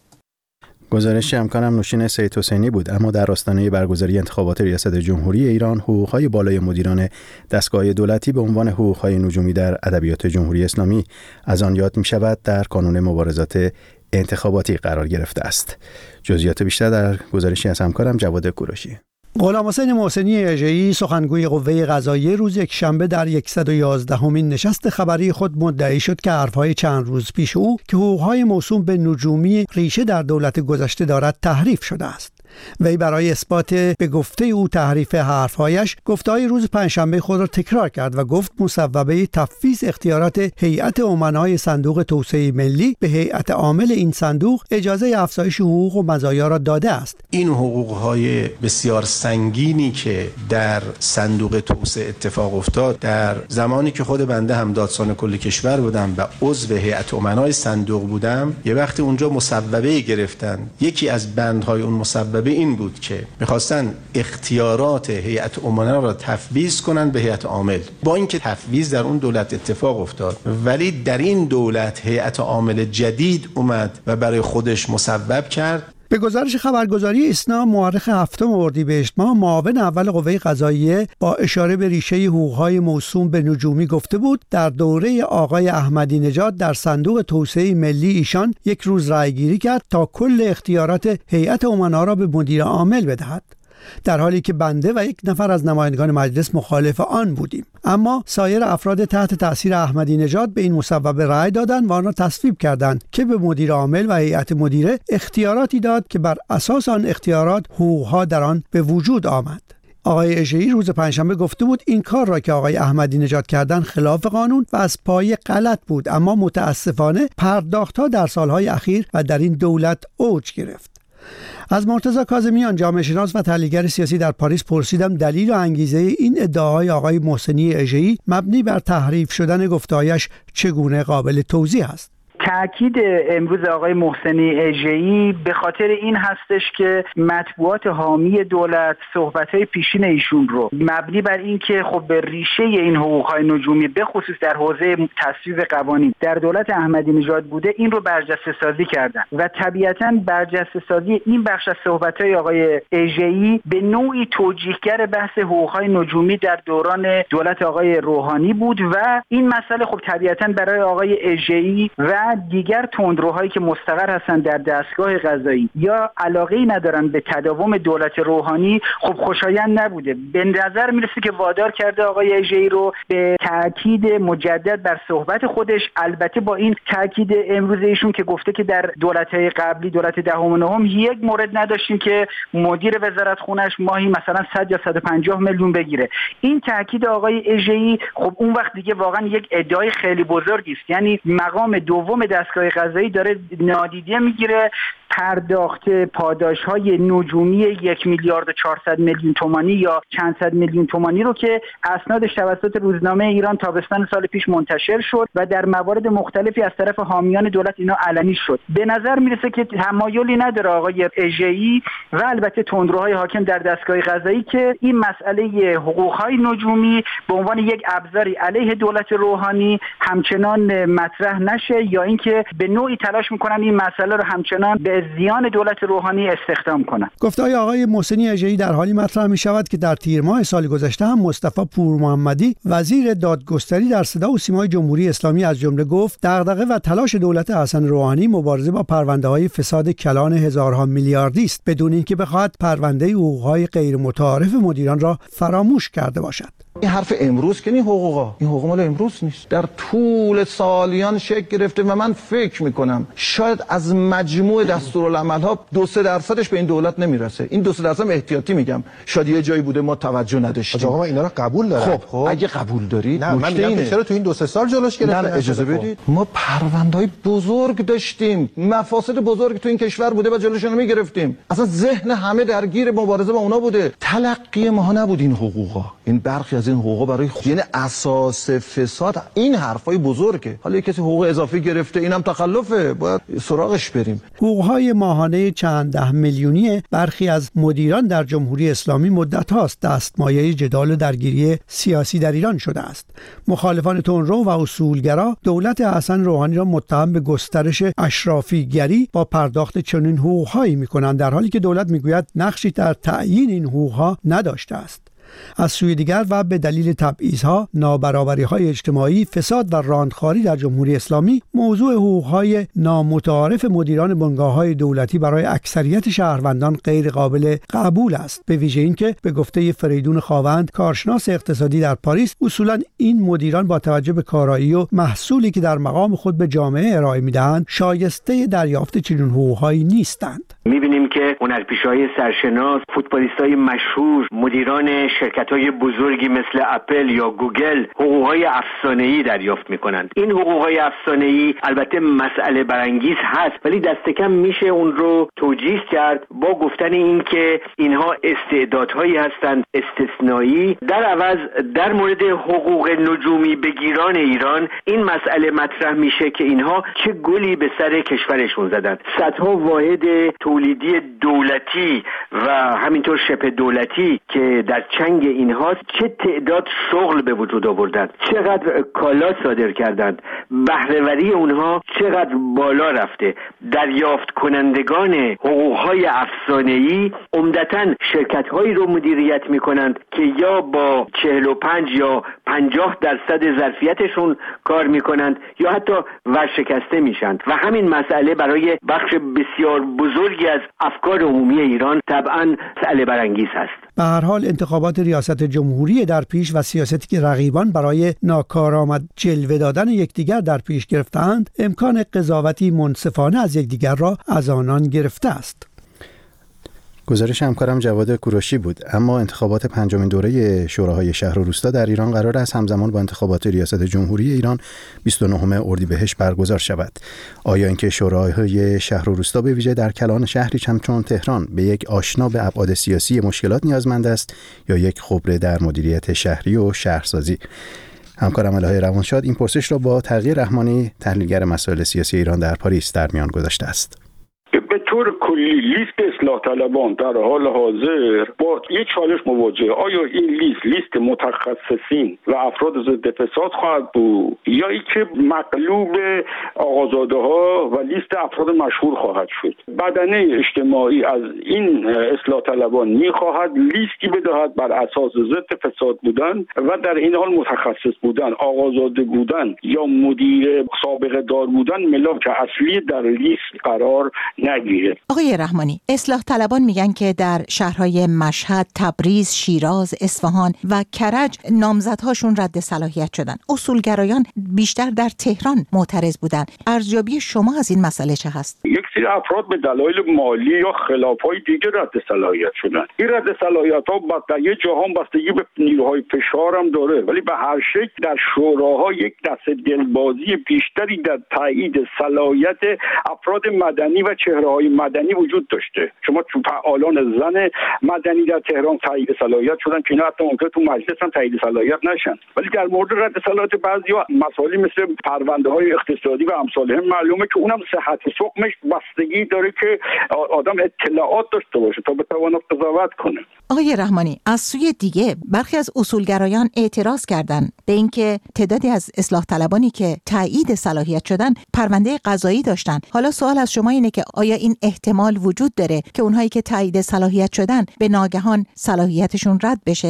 گزارش همکارم نوشین سید حسینی بود. اما در آستانه برگزاری انتخابات ریاست جمهوری ایران، حقوق‌های بالای مدیران دستگاه دولتی به عنوان حقوق‌های نجومی در ادبیات جمهوری اسلامی از آن یاد می‌شود در قانون مبارزات انتخاباتی قرار گرفته است. جزئیات بیشتر در گزارشی از همکارم جواد کوروشی. غلامحسین محسنی اژه‌ای سخنگوی قوه قضاییه روز یکشنبه در 111مین نشست خبری خود مدعی شد که حرف‌های چند روز پیش او که حقوق‌های موسوم به نجومی ریشه در دولت گذشته دارد تحریف شده است. وی برای اثبات به گفته او تحریف حرف‌هایش گفته‌های روز پنجشنبه خود را تکرار کرد و گفت مصوبه تفویض اختیارات هیئت امنای صندوق توسعه ملی به هیئت عامل این صندوق اجازه افزایش حقوق و مزایا را داده است. این حقوق‌های بسیار سنگینی که در صندوق توسعه اتفاق افتاد در زمانی که خود بنده هم دادسان کل کشور بودم و عضو هیئت امنای صندوق بودم، یه وقتی اونجا مصوبه گرفتن. یکی از بندهای اون مصوبه این بود که می‌خواستن اختیارات هیئت امنا را تفویض کنن به هیئت عامل، با اینکه تفویض در اون دولت اتفاق افتاد، ولی در این دولت هیئت عامل جدید اومد و برای خودش مصوب کرد. به گزارش خبرگزاری ایسنا مورخ 7 اردیبهشت ماه، معاون اول قوه قضاییه با اشاره به ریشه حقوق‌های موسوم به نجومی گفته بود در دوره آقای احمدی نژاد در صندوق توسعه ملی ایشان یک روز رأی‌گیری کرد تا کل اختیارات هیئت امنا را به مدیر عامل بدهد، در حالی که بنده و یک نفر از نمایندگان مجلس مخالف آن بودیم. اما سایر افراد تحت تأثیر احمدی نژاد به این مصوبه رأی دادند و آن را تصویب کردند که به مدیر عامل و هیئت مدیره اختیاراتی داد که بر اساس آن اختیارات حقوق‌ها در آن به وجود آمد. آقای اژه‌ای روز پنجشنبه گفته بود این کار را که آقای احمدی نژاد کردند خلاف قانون و از پایه غلط بود، اما متاسفانه پرداخت‌ها در سالهای اخیر و در این دولت اوج گرفت. از مرتضی کاظمیان، جامعه شناس و تحلیلگر سیاسی در پاریس پرسیدم دلیل و انگیزه این ادعاهای آقای محسنی اژه‌ای مبنی بر تحریف شدن گفته‌هایش چگونه قابل توضیح است. تأکید امروز آقای محسنی اژه‌ای به خاطر این هستش که مطبوعات حامی دولت صحبت‌های پیشین ایشون رو مبنی بر این که خب به ریشه این حقوق‌های نجومی به خصوص در حوزه تصویب قوانین در دولت احمدی نژاد بوده، این رو برجسته سازی کردن و طبیعتاً برجسته سازی این بخش از صحبت‌های آقای اژه‌ای به نوعی توجیهگر بحث حقوق‌های نجومی در دوران دولت آقای روحانی بود و این مسئله خب طبیعتاً برای آقای اژه‌ای و دیگر تندروهایی که مستقر هستن در دستگاه قضایی یا علاقه‌ای ندارن به تداوم دولت روحانی خب خوشایند نبوده. به نظر میرسه که وادار کرده آقای اژه‌ای رو به تاکید مجدد بر صحبت خودش، البته با این تاکید امروز ایشون که گفته که در دولت‌های قبلی دولت دهم و نهم یک مورد نداشتیم که مدیر وزارت خونش ماهی مثلا 100 یا 150 میلیون بگیره. این تاکید آقای اژه‌ای خب اون وقت دیگه واقعا یک ادعای خیلی بزرگی است، یعنی مقام دوم دستگاه قضایی داره نادیده میگیره پرداخت پاداش‌های نجومی 1,400,000,000 تومانی یا چند صد میلیون تومانی رو که اسنادش توسط روزنامه ایران تابستان سال پیش منتشر شد و در موارد مختلفی از طرف حامیان دولت اینا علنی شد. به نظر میرسه که تمایلی نداره آقای اژه‌ای و البته تندروهای حاکم در دستگاه قضایی که این مسئله حقوق‌های نجومی به عنوان یک ابزاری علیه دولت روحانی همچنان مطرح نشه یا اینکه به نوعی تلاش میکنن این مسئله رو همچنان به زیان دولت روحانی استخدام کنند. گفته‌های آقای محسنی اژه‌ای در حالی مطرح می‌شود که در تیر ماه سال گذشته هم مصطفی پورمحمدی وزیر دادگستری در صدا و سیمای جمهوری اسلامی از جمله گفت دغدغه و تلاش دولت حسن روحانی مبارزه با پرونده‌های فساد کلان هزارها میلیاردی است بدون اینکه بخواهد پرونده حقوق‌های غیر متعارف مدیران را فراموش کرده باشد. این حرف امروز که این حقوق مال امروز نیست، در طول سالیان شکل گرفته و من فکر میکنم شاید از مجموع دستورالعمل‌ها 2-3% به این دولت نمیرسه. این 2-3% احتیاطی میگم، شاید یه جایی بوده ما توجه نداشتیم. آقا اینا رو قبول دارم. خب اگه قبول دارید نه من میگم چرا تو این 2-3 سال جلوش گرفتن؟ نه اجازه بدید. ما پرونده‌های بزرگ داشتیم، مفاسد بزرگ تو این کشور بوده و جلوشون رو میگرفتیم. اصلا ذهن همه درگیر مبارزه با اونا بوده. تلقی ما نبود این حقوقا. این برخی از این حقوقا برای یعنی اساس فساد این حرفای بزرگه. حالا کسی حقوق اضافی گرفته اینم تخلفه، باید سراغش بریم. حقوق‌های ماهانه چند ده میلیونی برخی از مدیران در جمهوری اسلامی مدت هاست دستمایه جدال و درگیری سیاسی در ایران شده است. مخالفان تندرو و اصولگرا دولت حسن روحانی را متهم به گسترش اشرافیگری با پرداخت چنین حقوق‌هایی می‌کنند، در حالی که دولت می‌گوید نقشی در تعیین این حقوق‌ها نداشته است. از سوی دیگر و به دلیل تبعیض‌ها، نابرابری‌های اجتماعی، فساد و راندخواری در جمهوری اسلامی، موضوع حقوق‌های نامتعارف مدیران بنگاه‌های دولتی برای اکثریت شهروندان غیر قابل قبول است. به ویژه اینکه به گفته فریدون خاوند، کارشناس اقتصادی در پاریس، اصولاً این مدیران با توجه به کارایی و محصولی که در مقام خود به جامعه ارائه می‌دهند، شایسته دریافت چنین حقوق‌هایی نیستند. می‌بینیم که هنرپیشه‌های سرشناس، فوتبالیست‌های مشهور، مدیران شرکت‌های بزرگی مثل اپل یا گوگل حقوق‌های افسانه‌ای دریافت می‌کنند. این حقوق‌های افسانه‌ای البته مسئله برانگیز هست، ولی دست کم میشه اون رو توجیه کرد با گفتن این که اینها استعدادهایی هستند استثنایی. در عوض در مورد حقوق نجومی بگیران ایران این مسئله مطرح میشه که اینها چه گلی به سر کشورشون زدن. صدها واحد تولیدی دولتی و همینطور شبه دولتی که در چنگ اینها چه تعداد شغل به وجود آوردند، چقدر کالا صادر کردند، بهره‌وری اونها چقدر بالا رفته. دریافت کنندگان حقوق‌های افسانه‌ای عمدتاً شرکت‌هایی رو مدیریت می‌کنند که یا با 45 یا 50% ظرفیتشون کار می‌کنند یا حتی ورشکسته میشن و همین مسئله برای بخش بسیار بزرگی از افکار عمومی ایران طبعاً مسئله برانگیز هست. به هر حال انتخابات ریاست جمهوری در پیش و سیاستی که رقیبان برای ناکارآمد جلوه دادن یکدیگر در پیش گرفتند، امکان قضاوتی منصفانه از یکدیگر را از آنان گرفته است. گزارش همکارم جواد کوروشی بود. اما انتخابات پنجمین دوره شوراهای شهر و روستا در ایران قرار است همزمان با انتخابات ریاست جمهوری ایران 29 اردیبهشت برگزار شود. آیا اینکه شوراهای شهر و روستا به ویژه در کلان شهری چون تهران به یک آشنا به ابعاد سیاسی مشکلات نیازمند است یا یک خبره در مدیریت شهری و شهرسازی؟ همکارم الهه روانشاد این پرسش را با تغییر رحمانی، تحلیلگر مسائل سیاسی ایران در پاریس، در میان گذاشته است. به طور کلی لیست اصلاح طلبان در حال حاضر با یک چالش مواجهه. آیا این لیست متخصصین و افراد ضد فساد خواهد بود یا اینکه مقلوب آقازاده‌ها و لیست افراد مشهور خواهد شد؟ بدنه اجتماعی از این اصلاح طلبان می‌خواهد لیستی بدهد بر اساس ضد فساد بودن و در این حال متخصص بودن، آقازاده بودن یا مدیر سابقه دار بودن ملاک اصلی در لیست قرار نگیره. آقای رحمانی، اصلاح طلبان میگن که در شهرهای مشهد، تبریز، شیراز، اصفهان و کرج نامزدهاشون رد صلاحیت شدن. اصولگرایان بیشتر در تهران معترض بودن. ارزیابی شما از این مسئله چه هست؟ یک سری افراد به دلایل مالی یا خلافهای دیگه رد صلاحیت شدن. این رد صلاحیت‌ها در یه جهان بستگی به نیروهای فشار هم داره، ولی به هر شکل در شوراها یک دست دلبازی بیشتری در تایید صلاحیت افراد مدنی و چهره‌های مدنی وجود داشته. شما فعالان زن مدنی در تهران تایید صلاحیت شدن که اینا حتی ممکنه تو مجلس هم تایید صلاحیت نشن، ولی در مورد رد صلاحیت بعضیا مسائلی مثل پرونده‌های اقتصادی و امثالهم معلومه که اونم صحت سقمش بستگی داره که آدم اطلاعات داشته باشه تا بتونه قضاوت کنه. آقای رحمانی، از سوی دیگه برخی از اصولگرایان اعتراض کردند به اینکه تعدادی از اصلاح طلبانی که تایید صلاحیت شدن پرونده قضایی داشتن. حالا سوال از شما اینه که آیا این احتمال وجود داره که اونهایی که تایید صلاحیت شدن به ناگهان صلاحیتشون رد بشه؟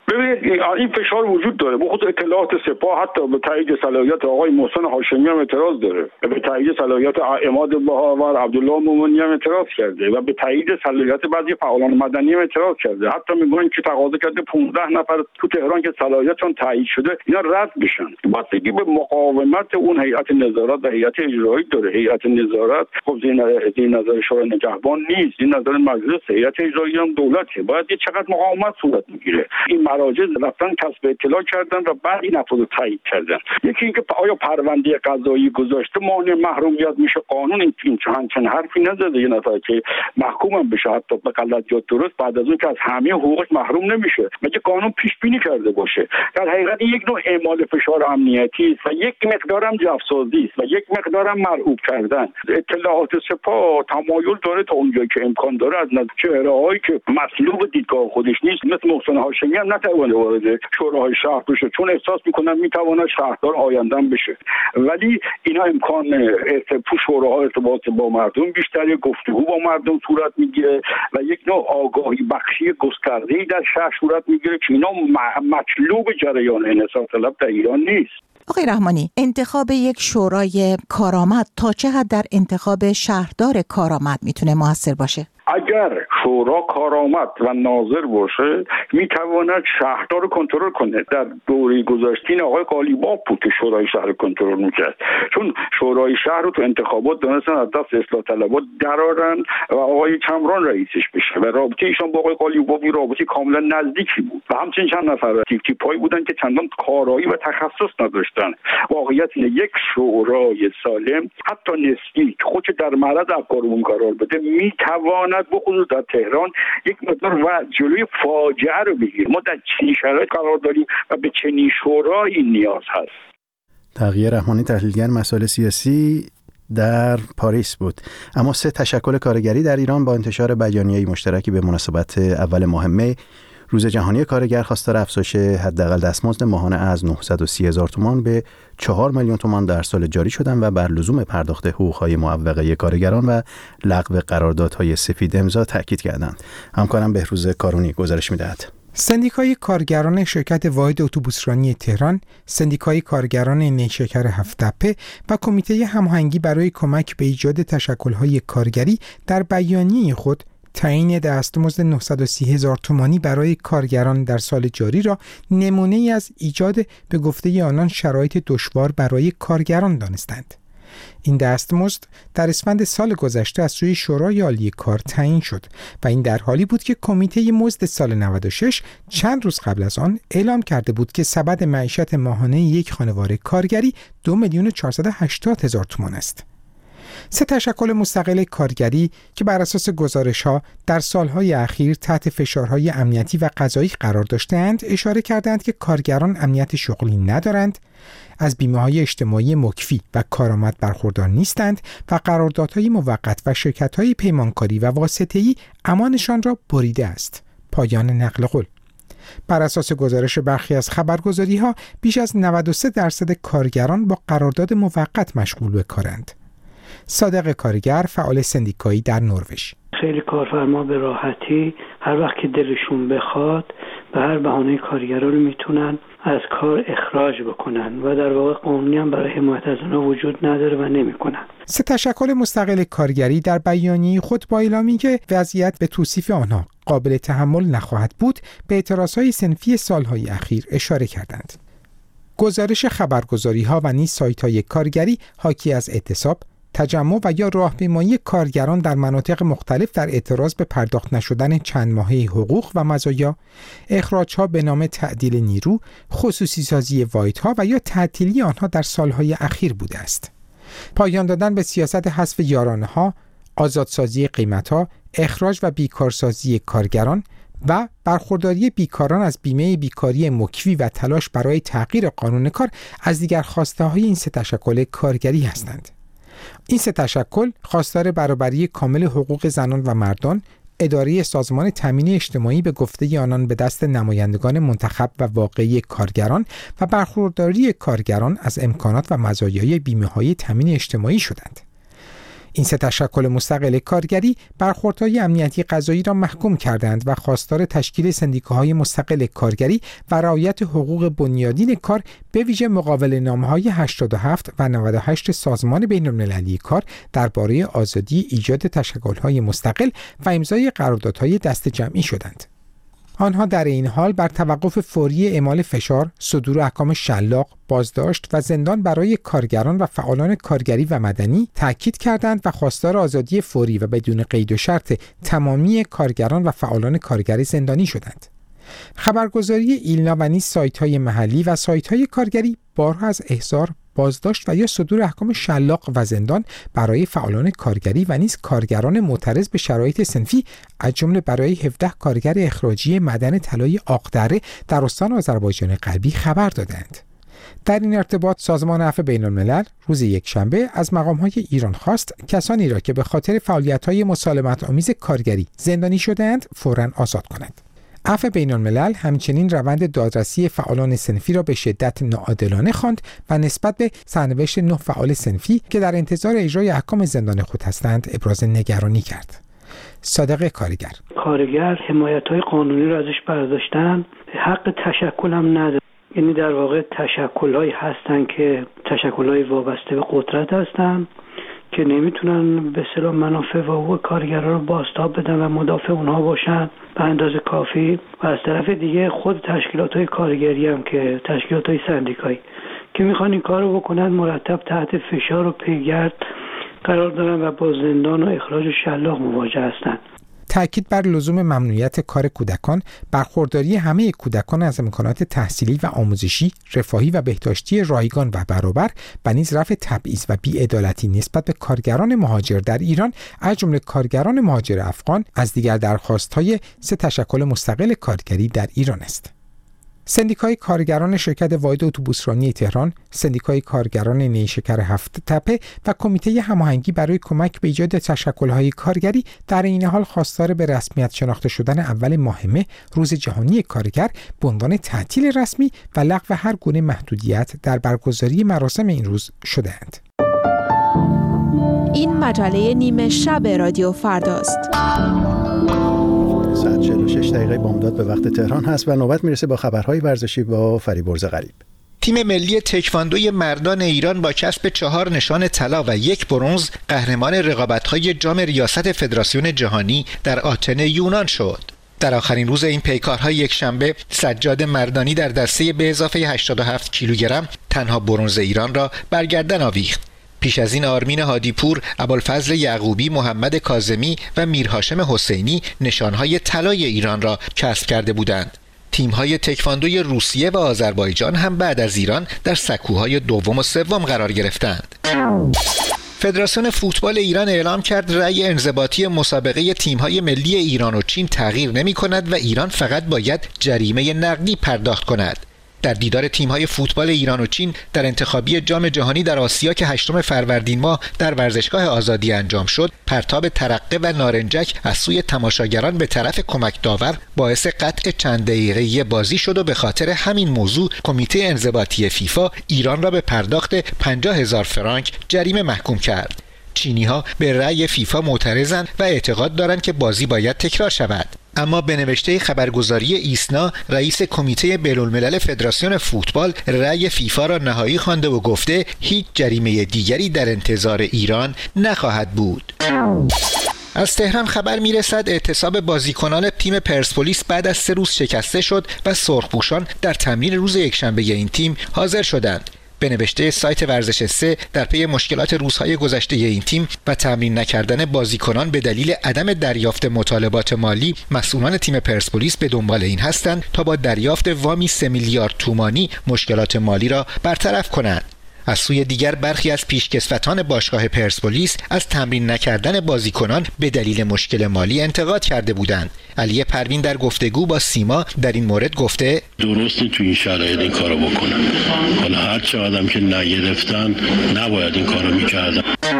ببینید این فشار وجود داره. به خود اطلاعات سپاه حتی به تایید صلاحیت آقای محسن هاشمی هم اعتراض داره، به تایید صلاحیت عماد بهاور، عبدالله مومنی هم اعتراض کرده و به تایید صلاحیت بعضی فعالان مدنی هم اعتراض کرده. حتی میگن که تقاضا کرده 15 نفر تو تهران که صلاحیتشون تایید شده اینا رد بشن. بستگی به مقاومت اون هیئت نظارت و هیئت اجرایی داره. هیئت نظارت خب زیر نظر شورای نگهبان نیست، این نظر مجلس. هیئت اجرایی هم دولته، باید یه چقدر مقاومت صورت میگیره. این مراجع رفتن کسب اطلاع کردن و بعد این افراد تایید کردن. یکی اینکه آیا پرونده قضایی گذاشته مانع محرومیت میشه؟ قانون این چند حرفی نزده یه نفر که محکوم بشه حتی به غلط یا درست بعد از اون که از همه حقوقش محروم نمیشه. مگه قانون پیش بینی کرده باشه؟ در حقیقت یک نوع اعمال فشار امنیتی است و یک مقدارم جفسازی است و یک مقدارم مرعوب کردن. اطلاعات سپاه تمایل داره تا اونجایی که امکان داره از چهره‌هایی که مطلوب دیدگاه خودش نیست مثل محسن هاشمی هم نتوانه وارد شورای شهر بشه، چون احساس میکنن میتواند شهردار آیندهم بشه. ولی اینا امکان شوراها ارتباط با مردم بیشتری، گفتگو با مردم صورت میگیره و یک نوع آگاهی بخشی گسترده‌ای در شهر صورت میگیره که اینا مطلوب جریان انحصار طلب در ایران نیست. آقای رحمانی، انتخاب یک شورای کارآمد تا چه حد در انتخاب شهردار کارآمد میتونه موثر باشه؟ اگر شورا کارآمد و ناظر باشه میتواند شهردار رو کنترل کنه. در دوره گذشته آقای قالیباف بود که شورای شهر کنترل میکرد، چون شورای شهر رو تو انتخابات دونستن از دست اصلاح طلبات درارن و آقای کمران رئیسش بشه و رابطه ایشان با آقای قالیباف رابطه کاملا نزدیکی بود و همچنین چند نفر تیپایی بودن که چندان کارایی و تخصص نداشتن. واقعیت اینه یک شورای سالم حتی نسبی خودش در معرض افکار عمومی قرار بده میتواند بخصوص در تهران یک مقدار و جلوی فاجعه رو بگیر. ما در چنین شرایط قرار داریم و به چنین شورایی نیاز هست. تقی رحمانی، تحلیلگر مسائل سیاسی در پاریس بود. اما 3 تشکل کارگری در ایران با انتشار بیانیه‌ای مشترکی به مناسبت اول ماه می روز جهانی کارگر خواستار افزایش حداقل دستمزد ماهانه از 930,000 تومان به 4 میلیون تومان در سال جاری شدند و بر لزوم پرداخت حقوق‌های معوقه کارگران و لغو قراردادهای سفید امضا تاکید کردند. همکارم بهروز کارونی گزارش می‌دهد. سندیکای کارگران شرکت واحد اتوبوسرانی تهران، سندیکای کارگران نیشکر هفت‌تپه و کمیته هماهنگی برای کمک به ایجاد تشکل‌های کارگری در بیانیه خود تعیین دستمزد 930,000 تومانی برای کارگران در سال جاری را نمونه‌ای از ایجاد به گفته آنان شرایط دشوار برای کارگران دانستند. این دستمزد در اسفند سال گذشته از سوی شورای عالی کار تعیین شد و این در حالی بود که کمیته مزد سال 96 چند روز قبل از آن اعلام کرده بود که سبد معیشت ماهانه یک خانواده کارگری 2,480,000 تومان است. 3 تشکل مستقل کارگری که بر اساس گزارش‌ها در سالهای اخیر تحت فشارهای امنیتی و قضایی قرار داشتند اشاره کردند که کارگران امنیت شغلی ندارند، از بیمه‌های اجتماعی مکفی و کارآمد برخوردار نیستند و قراردادهای موقت و شرکت‌های پیمانکاری و واسطه‌ای امانشان را بریده است. پایان نقل قول. بر اساس گزارش برخی از خبرگزاری‌ها بیش از 93% کارگران با قرارداد موقت مشغول به کارند. صادق کارگر، فعال سندیکایی در نروژ: خیلی کارفرما به راحتی هر وقت که دلشون بخواد به هر بهانه کارگرا رو میتونن از کار اخراج بکنن و در واقع قانونی هم برای حمایت از اونها وجود نداره و نمیکنن. 3 تشکل مستقل کارگری در بیانیه خود با اعلامی که وضعیت به توصیف آنها قابل تحمل نخواهد بود به اعتراضهای صنفی سالهای اخیر اشاره کردند. گزارش خبرگزاری‌ها و نیز سایت‌های کارگری حاکی از اعتصاب، تجمع و یا راهپیمایی کارگران در مناطق مختلف در اعتراض به پرداخت نشدن چند ماهه حقوق و مزایا، اخراج‌ها به نام تعدیل نیرو، خصوصی سازی واحدها و یا تعطیلی آنها در سالهای اخیر بوده است. پایان دادن به سیاست حذف یارانه‌ها، آزادسازی قیمت‌ها، اخراج و بیکارسازی کارگران و برخورداری بیکاران از بیمه بیکاری مکفی و تلاش برای تغییر قانون کار از دیگر خواسته‌های این 3 تشکل کارگری هستند. این 3 تشکل خواستار برابری کامل حقوق زنان و مردان، اداره سازمان تامین اجتماعی به گفته آنان به دست نمایندگان منتخب و واقعی کارگران و برخورداری کارگران از امکانات و مزایای بیمه‌های تامین اجتماعی شدند. این سه تشکل مستقل کارگری برخوردهای امنیتی قضایی را محکوم کردند و خواستار تشکیل سندیکاهای مستقل کارگری و رعایت حقوق بنیادین کار به ویژه مقابله‌نامه‌های 87 و 98 سازمان بین‌المللی کار درباره آزادی ایجاد تشکل‌های مستقل و امضای قراردادهای دست جمعی شدند. آنها در این حال بر توقف فوری اعمال فشار، صدور احکام شلاق، بازداشت و زندان برای کارگران و فعالان کارگری و مدنی تأکید کردند و خواستار آزادی فوری و بدون قید و شرط تمامی کارگران و فعالان کارگری زندانی شدند. خبرگزاری ایلنا و نیز سایت‌های محلی و سایت‌های کارگری بارها از احضار، بازداشت و یا صدور احکام شلاق و زندان برای فعالان کارگری و نیز کارگران معترض به شرایط صنفی از جمله برای 17 کارگر اخراجی معدن طلای آقدره در استان آذربایجان غربی خبر دادند. در این ارتباط سازمان عفو بین‌الملل روز یکشنبه از مقام‌های ایران خواست کسانی را که به خاطر فعالیت‌های مسالمت‌آمیز کارگری زندانی شده‌اند فوراً آزاد کنند. عفو بین‌الملل همچنین روند دادرسی فعالان صنفی را به شدت ناعادلانه خواند و نسبت به سرنوشت 9 فعال صنفی که در انتظار اجرای احکام زندان خود هستند ابراز نگرانی کرد. صادق کارگر حمایت‌های قانونی را ازش برداشتن، حق تشکل هم نداره. یعنی در واقع تشکل‌هایی هستن که تشکل‌های وابسته به قدرت هستن که نمیتونن به اصطلاح منافع و حقوق کارگران رو بازتاب بدن و مدافع اونها باشن به اندازه کافی، و از طرف دیگه خود تشکیلات‌های کارگری هم که تشکیلات‌های سندیکایی که میخوان این کار رو بکنن مرتب تحت فشار و پیگرد قرار دارن و با زندان و اخراج و شلاق مواجه هستن. تأکید بر لزوم ممنوعیت کار کودکان، برخورداری همه کودکان از امکانات تحصیلی و آموزشی، رفاهی و بهداشتی رایگان و برابر و نیز رفع تبعیض و بی‌عدالتی نسبت به کارگران مهاجر در ایران از جمله کارگران مهاجر افغان از دیگر درخواست‌های سه تشکل مستقل کارگری در ایران است. سندیکای کارگران شرکت واحد اتوبوسرانی تهران، سندیکای کارگران نیشکر هفت تپه و کمیته هماهنگی برای کمک به ایجاد تشکل‌های کارگری در این حال خواستار به رسمیت شناخته شدن اول ماه مه روز جهانی کارگر به عنوان تعطیل رسمی و لغو هر گونه محدودیت در برگزاری مراسم این روز شده‌اند. این مجله نیمه شب رادیو فرداست. 46 دقیقه بامداد به وقت تهران هست و نوبت میرسه با خبرهای ورزشی با فریبرز غریب. تیم ملی تکواندوی مردان ایران با کسب 4 نشان طلا و 1 برنز قهرمان رقابت‌های جام ریاست فدراسیون جهانی در آتن یونان شد. در آخرین روز این پیکارها یکشنبه سجاد مردانی در دسته به اضافه 87 کیلوگرم تنها برنز ایران را بر گردن آویخت. پیش از این آرمین هادیپور، ابوالفضل یعقوبی، محمد کاظمی و میرهاشم حسینی نشانهای طلای ایران را کسب کرده بودند. تیم‌های تکواندوی روسیه و آذربایجان هم بعد از ایران در سکوهای دوم و سوم قرار گرفتند. فدراسیون فوتبال ایران اعلام کرد رأی انضباطی مسابقه تیم‌های ملی ایران و چین تغییر نمی‌کند و ایران فقط باید جریمه نقدی پرداخت کند. در دیدار تیم‌های فوتبال ایران و چین در انتخابی جام جهانی در آسیا که 8 فروردین ماه در ورزشگاه آزادی انجام شد، پرتاب ترقه و نارنجک از سوی تماشاگران به طرف کمک داور باعث قطع چند دقیقه‌ای بازی شد و به خاطر همین موضوع کمیته انضباطی فیفا ایران را به پرداخت 50,000 فرانک جریمه محکوم کرد. چینی‌ها به رأی فیفا معترضند و اعتقاد دارند که بازی باید تکرار شود. اما به نوشته خبرگزاری ایسنا، رئیس کمیته بین‌الملل فدراسیون فوتبال رأی فیفا را نهایی خوانده و گفته هیچ جریمه دیگری در انتظار ایران نخواهد بود. از تهران خبر میرسد اعتصاب بازیکنان تیم پرسپولیس بعد از 3 روز شکسته شد و سرخپوشان در تمرین روز یکشنبه این تیم حاضر شدند. به نوشته سایت ورزش 3 در پی مشکلات روزهای گذشته این تیم و تمرین نکردن بازیکنان به دلیل عدم دریافت مطالبات مالی، مسئولان تیم پرسپولیس به دنبال این هستند تا با دریافت وامی 3 میلیارد تومانی مشکلات مالی را برطرف کنند. از سوی دیگر برخی از پیشکسوتان باشگاه پرسپولیس از تمرین نکردن بازیکنان به دلیل مشکل مالی انتقاد کرده بودند. علی پروین در گفتگو با سیما در این مورد گفته درسته تو این شرایط این کارو بکنن. حالا هر چه آدم که نگرفتن نباید این کارو میکردن.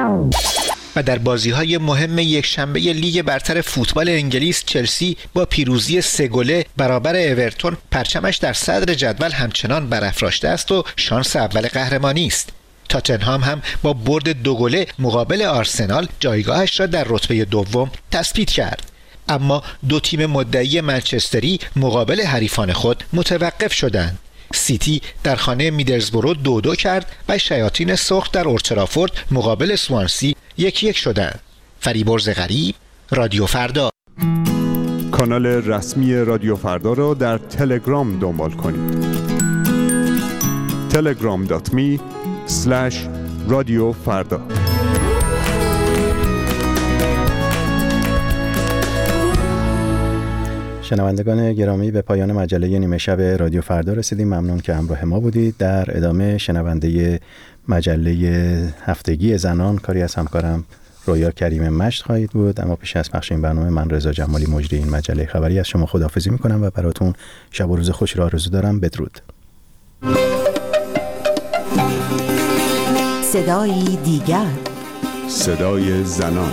و در بازی‌های مهم یکشنبه لیگ برتر فوتبال انگلیس، چلسی با پیروزی 3 گله برابر اورتون پرچمش در صدر جدول همچنان برافراشته است و شانس اول قهرمانی است. تاتنهام هم با برد 2 گله مقابل آرسنال جایگاهش را در رتبه دوم تثبیت کرد. اما 2 تیم مدعی منچستری مقابل حریفان خود متوقف شدند. سیتی در خانه میدلزبرو 2-2 کرد و شیاطین سرخ در اولترافورد مقابل سوانسی 1-1 شدند. فریبرز غریب، رادیو فردا. کانال رسمی رادیو فردا را در تلگرام دنبال کنید. telegram.me/رادیو فردا. شنوندگان گرامی، به پایان مجله نیمه شب رادیو فردا رسیدیم. ممنون که همراه ما بودید. در ادامه شنونده مجله هفتگی زنان کاری از همکارم رویا کریم مشت خواهید بود. اما پیش از پخش این برنامه من رضا جمالی مجری این مجله خبری از شما خداحافظی میکنم و براتون شب و روز خوش را آرزو دارم. بدرود. صدای دیگر، صدای زنان.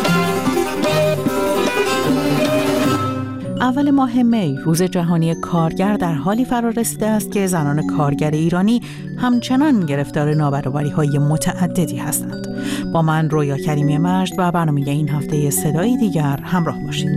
اول ماه می روز جهانی کارگر در حالی فرا رسیده است که زنان کارگر ایرانی همچنان گرفتار نابرابری‌های متعددی هستند. با من رویا کریمی مجد و برنامه این هفته صدای دیگر همراه باشید.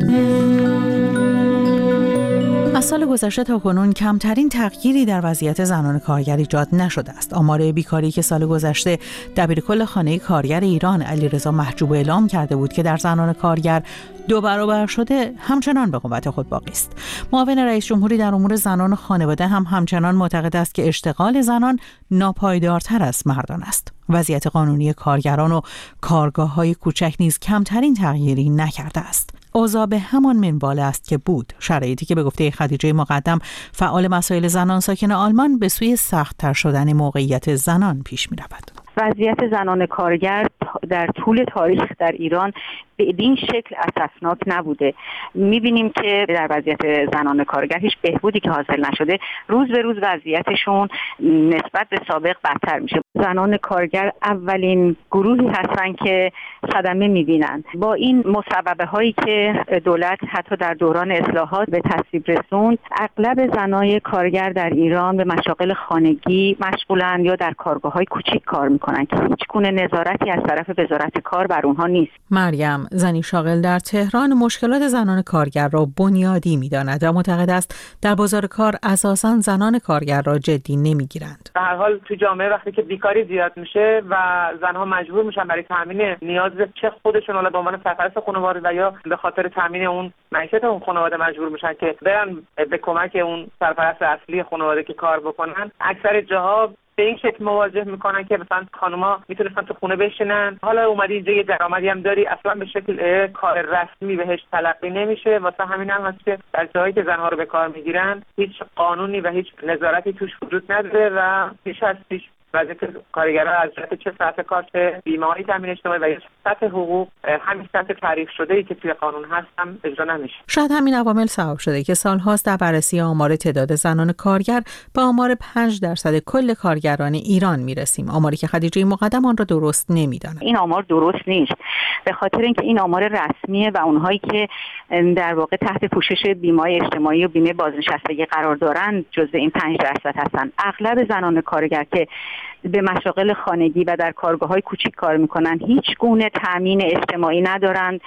از سال گذشته تا کنون کمترین تغییری در وضعیت زنان کارگر ایجاد نشده است. آمار بیکاری که سال گذشته دبیرکل خانه کارگر ایران علیرضا محجوب اعلام کرده بود که در زنان کارگر 2 برابر شده، همچنان به قوت خود باقی است. معاون رئیس جمهوری در امور زنان و خانواده هم همچنان معتقد است که اشتغال زنان ناپایدارتر از مردان است. وضعیت قانونی کارگران و کارگاه‌های کوچک نیز کمترین تغییری نکرده است. اوضاع به همان منوال است که بود. شرایطی که به گفته خدیجه مقدم فعال مسائل زنان ساکن آلمان به سوی سخت‌تر شدن موقعیت زنان پیش می‌رود. وضعیت زنان کارگر در طول تاریخ در ایران به این شکل اسفناک نبوده. می‌بینیم که در وضعیت زنان کارگر هیچ بهبودی که حاصل نشده، روز به روز وضعیتشون نسبت به سابق بدتر میشه. زنان کارگر اولین گروهی هستن که صدمه می‌بینن. با این مسببه هایی که دولت حتی در دوران اصلاحات به تصویب رسوند، اغلب زنای کارگر در ایران به مشاغل خانگی مشغولن یا در کارگاه‌های کوچیک کار می‌کنن که هیچ گونه نظارتی از طرف وزارت کار بر اونها نیست. مریم، زنی شاغل در تهران، مشکلات زنان کارگر را بنیادی می‌داند و معتقد است در بازار کار اساساً زنان کارگر را جدی نمی‌گیرند. به هر حال تو جامعه وقتی که بیکاری زیاد میشه و زنها مجبور میشن برای تامین نیاز چه خودشون حالا به عنوان سرپرست خانواده و یا به خاطر تامین اون معیشت اون خانواده مجبور میشن که برن به کمک اون سرپرست اصلی خانواده که کار بکنن، اکثر جاها به این شکل مواجه میکنن که مثلا خانوما میتونستن تو خونه بشینن، حالا اومدی اینجا یه درآمدی هم داری، اصلا به شکل کار رسمی بهش تلقی نمیشه. واسه همین هم هست که در جایی که زنها رو به کار میگیرن هیچ قانونی و هیچ نظارتی توش وجود نداره و پیش از پیش وضعیت کارگران از جهت چه سطح کار، چه بیمه‌های تامین اجتماعی و یا سطح حقوق، همین سطح تعریف شده‌ای که توی قانون هست هم اجرا نمیشه. شاید همین عوامل سبب شده که سال‌هاست در بررسی آمار تعداد زنان کارگر به آمار 5% کل کارگران ایران میرسیم. آماری که خدیجه مقدم آن را درست نمی‌داند. این آمار درست نیست، به خاطر اینکه این آمار رسمیه و اونهایی که در واقع تحت پوشش بیمه‌های اجتماعی و بیمه بازنشستگی قرار دارن جزء این 5% هستن. اغلب زنان کارگر که به مشاغل خانگی و در کارگاه‌های کوچیک کار میکنن هیچ گونه تامین اجتماعی ندارن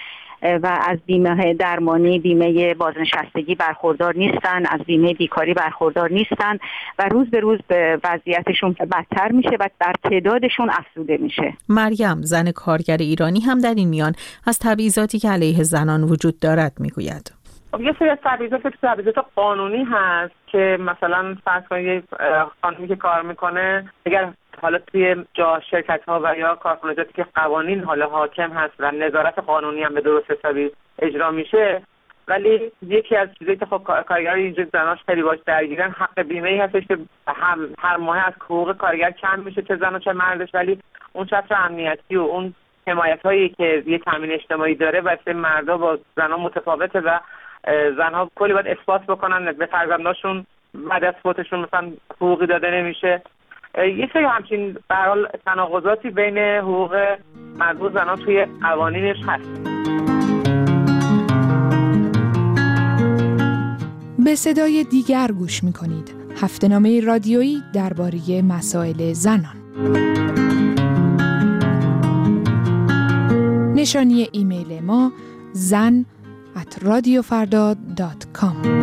و از بیمه درمانی، بیمه بازنشستگی برخوردار نیستن، از بیمه بیکاری برخوردار نیستن و روز به روز به وضعیتشون بدتر میشه و در تعدادشون افزوده میشه. مریم، زن کارگر ایرانی، هم در این میان از تبعیضاتی که علیه زنان وجود دارد میگوید. یه سری از تبعیضات قانونی هست که مثلا فرض کنید خانمی که کار میکنه اگر حالا توی جا شرکت‌ها و یا کارخانجاتی که قوانین حالا حاکم هست و نظارت قانونی هم به درست حسابی اجرا میشه، ولی یکی از چیزایی که خب کارگرها اینجا زناش خیلی باش درگیرن، حق بیمه‌ای هستش که هر ماه از حقوق کارگر کم میشه، چه زن و چه مردش، ولی اون چتر امنیتی و اون حمایت‌هایی که یه تامین اجتماعی داره واسه مردا با زن‌ها متفاوته و زن‌ها کلی باید اثبات بکنن به فرزنداشون بعد از فوتشون مثلا حقوقی داده نمیشه. یه سری همچین به هر حال تناقضاتی بین حقوق مرد و زن‌ها توی قوانینش هست. به صدای دیگر گوش می‌کنید. هفته‌نامه رادیویی درباره مسائل زنان. نشانی ایمیل ما zan@radiofarda.com.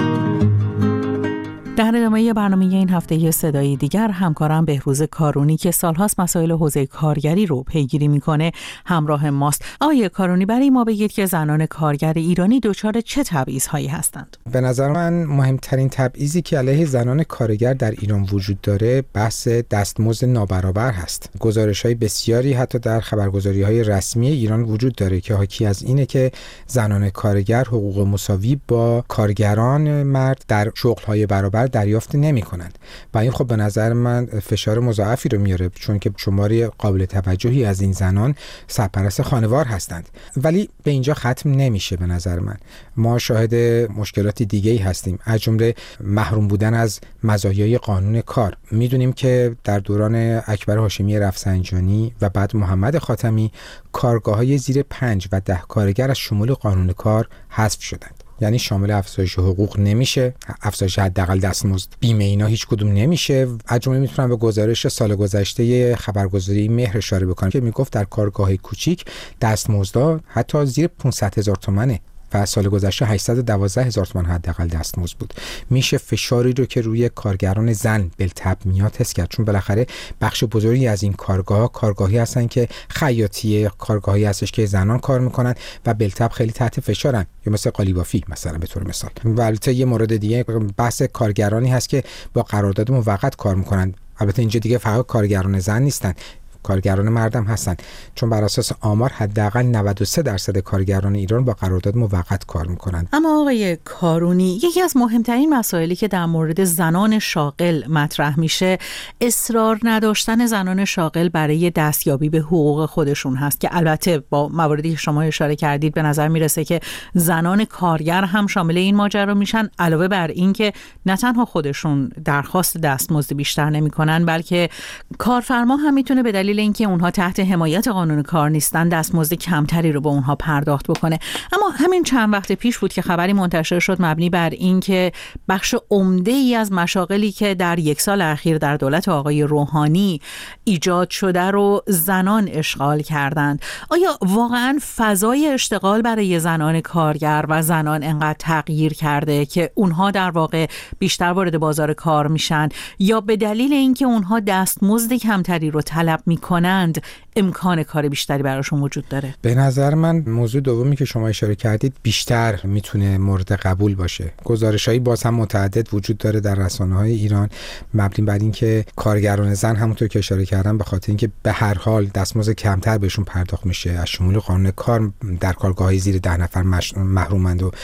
در ادامه برنامه این هفته صدای دیگر همکارم بهروز کارونی که سالهاست مسائل حوزه کارگری رو پیگیری میکنه همراه ماست. آقای کارونی، برای ما بگید که زنان کارگر ایرانی دچار چه تبعیض‌هایی هستند؟ به نظر من مهمترین تبعیضی که علیه زنان کارگر در ایران وجود داره بحث دستمزد نابرابر هست. گزارش‌های بسیاری حتی در خبرگزاری‌های رسمی ایران وجود داره که حاکی از اینه که زنان کارگر حقوق مساوی با کارگران مرد در شغل‌های برابر دریافت نمی‌کنند و این خب به نظر من فشار مضاعفی رو میاره، چون که شماری قابل توجهی از این زنان سرپرست خانوار هستند. ولی به اینجا ختم نمیشه. به نظر من ما شاهد مشکلات دیگه‌ای هستیم، از جمله محروم بودن از مزایای قانون کار. میدونیم که در دوران اکبر هاشمی رفسنجانی و بعد محمد خاتمی کارگاه‌های زیر 5 و 10 کارگر از شمول قانون کار حذف شدند. یعنی شامل افزایش حقوق نمیشه، افزایش حداقل دستمزد، بیمه اینا هیچ کدوم نمیشه. از جمله میتونم به گزارش سال گذشته خبرگزاری مهر اشاره بکنم که میگفت در کارگاه‌های کوچیک دستمزدها حتی زیر 500,000 تومانه و سال گذشته 812,000 تومان حداقل دستمزد بود. میشه فشاری رو که روی کارگران زن بالطبع میاد حس کرد، چون بالاخره بخش بزرگی از این کارگاهی هستن که خیاطی، کارگاهی هستش که زنان کار میکنن و بالطبع خیلی تحت فشارن، یا مثل قالیبافی مثلا به طور مثال. و البته یه مورد دیگه بحث کارگرانی هست که با قرارداد موقت کار میکنن. البته اینجا دیگه فقط کارگران زن نیستن، کارگران مردم هستن، چون بر اساس آمار حداقل 93% کارگران ایران با قرارداد موقت کار میکنند. اما آقای کارونی، یکی از مهمترین مسائلی که در مورد زنان شاغل مطرح میشه اصرار نداشتن زنان شاغل برای دستیابی به حقوق خودشون هست که البته با مواردی که شما اشاره کردید به نظر میرسه که زنان کارگر هم شامل این ماجرا میشن، علاوه بر این که نه تنها خودشون درخواست دستمزد بیشتر نمیکنن بلکه کارفرما هم میتونه به دلیل اینکه اونها تحت حمایت قانون کار نیستن دستمزد کمتری رو به اونها پرداخت بکنه. اما همین چند وقت پیش بود که خبری منتشر شد مبنی بر اینکه بخش عمده‌ای از مشاغلی که در یک سال اخیر در دولت آقای روحانی ایجاد شده رو زنان اشغال کردند. آیا واقعاً فضای اشتغال برای زنان کارگر و زنان انقدر تغییر کرده که اونها در واقع بیشتر وارد بازار کار میشن، یا به دلیل اینکه اونها دستمزد کمتری رو طلب میکنند امکان کار بیشتری براشون وجود داره؟ به نظر من موضوع دومی که شما اشاره کردید بیشتر میتونه مورد قبول باشه. گزارش‌هایی باز هم متعدد وجود داره در رسانه‌های ایران مبنی بر اینکه کارگران زن همونطور که اشاره کردم به خاطر اینکه به هر حال دستمزد کمتر بهشون پرداخت میشه از شمول قانون کار در کارگاه‌های زیر 10 نفر محرومند و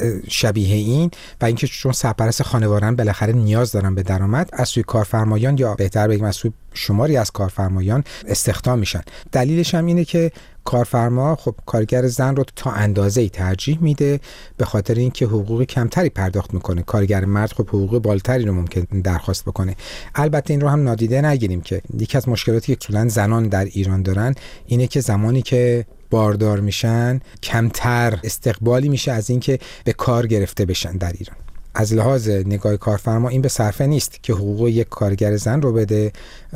شبیه این، و اینکه چون سرپرست خانوارن بالاخره نیاز دارن به درآمد، از سوی کارفرمایان یا بهتر بگیم از سوی شماری از کارفرمایان استخدام میشن. دلیلش هم اینه که کارفرما خب کارگر زن رو تا اندازه‌ای ترجیح میده به خاطر اینکه حقوق کمتری پرداخت میکنه. کارگر مرد خب حقوق بالاتری رو ممکن درخواست بکنه. البته این رو هم نادیده نگیریم که یکی از مشکلاتی که اصولاً زنان در ایران دارن اینه که زمانی که باردار میشن کمتر استقبالی میشه از اینکه به کار گرفته بشن در ایران. از لحاظ نگاه کارفرما این به صرفه نیست که حقوق یک کارگر زن رو بده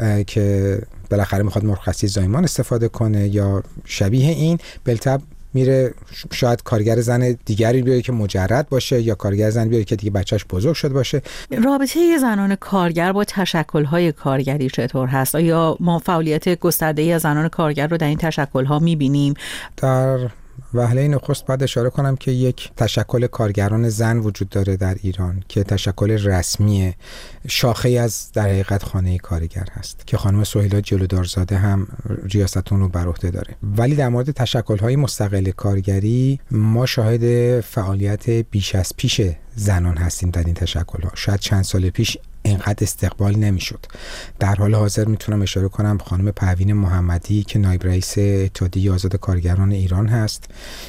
که بالاخره میخواد مرخصی زایمان استفاده کنه یا شبیه این، بالطبع میره شاید کارگر زن دیگری بیاره که مجرد باشه یا کارگر زن بیاره که دیگه بچهش بزرگ شده باشه. رابطه زنان کارگر با تشکل‌های کارگری چطور هست؟ آیا ما فعالیت گسترده‌ای از زنان کارگر رو در این تشکل‌ها می‌بینیم؟ در وهله نخست باید اشاره کنم که یک تشکل کارگران زن وجود داره در ایران که تشکل رسمی شاخه‌ای از در حقیقت خانه کارگر هست که خانم سهیلا جلودارزاده هم ریاست اون رو بر عهده داره. ولی در مورد تشکل‌های مستقل کارگری ما شاهد فعالیت بیش از پیش زنان هستیم در این تشکل‌ها. شاید چند سال پیش اینقدر استقبال نمیشد. در حال حاضر میتونم اشاره کنم خانم پروین محمدی که نایب رئیس اتحادیه آزاد کارگران ایران هست،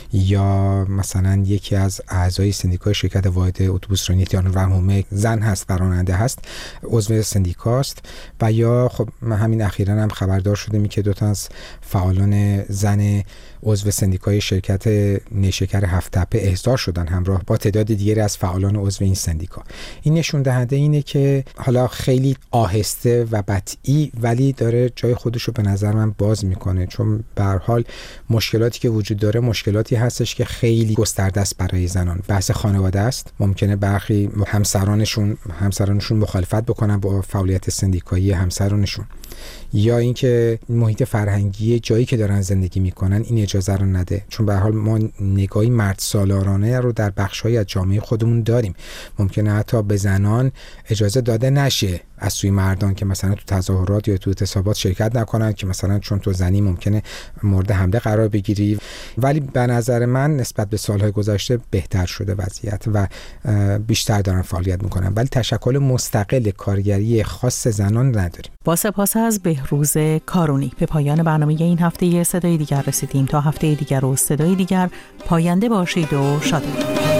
یا مثلا یکی از اعضای سندیکای شرکت واحد اتوبوسرانی تهران رحمومه زن هست، راننده هست، عضو سندیکاست، و یا خب همین اخیراً هم خبردار شدیم که دو تا از فعالان زن عضو سندیکای شرکت نیشکر هفت‌تپه احضار شدن همراه با تعداد دیگری از فعالان عضو این سندیکا. این نشون دهنده اینه که حالا خیلی آهسته و بطیئی ولی داره جای خودشو به نظر من باز میکنه، چون به هر حال مشکلاتی که وجود داره مشکلاتی هستش که خیلی گسترده است برای زنان. بحث خانواده است، ممکنه برخی همسرانشون مخالفت بکنن با فعالیت سندیکایی همسرانشون، یا اینکه محیط فرهنگی جایی که دارن زندگی میکنن این اجازه رو نده، چون به هر حال ما نگاهی مرد سالارانه رو در بخش‌های از جامعه خودمون داریم. ممکنه حتی به زنان اجازه داده نشه از سوی مردان که مثلا تو تظاهرات یا تو اعتصابات شرکت نکنن، که مثلا چون تو زنی ممکنه مورد حمله قرار بگیری. ولی به نظر من نسبت به سالهای گذشته بهتر شده وضعیت و بیشتر دارن فعالیت میکنن، ولی تشکل مستقل کارگری خاص زنان نداریم. با سپاس از بهروز کارونی به پایان برنامه این هفته صدای دیگر رسیدیم. تا هفته دیگر و صدای دیگر پاینده باشید و شاد باشید.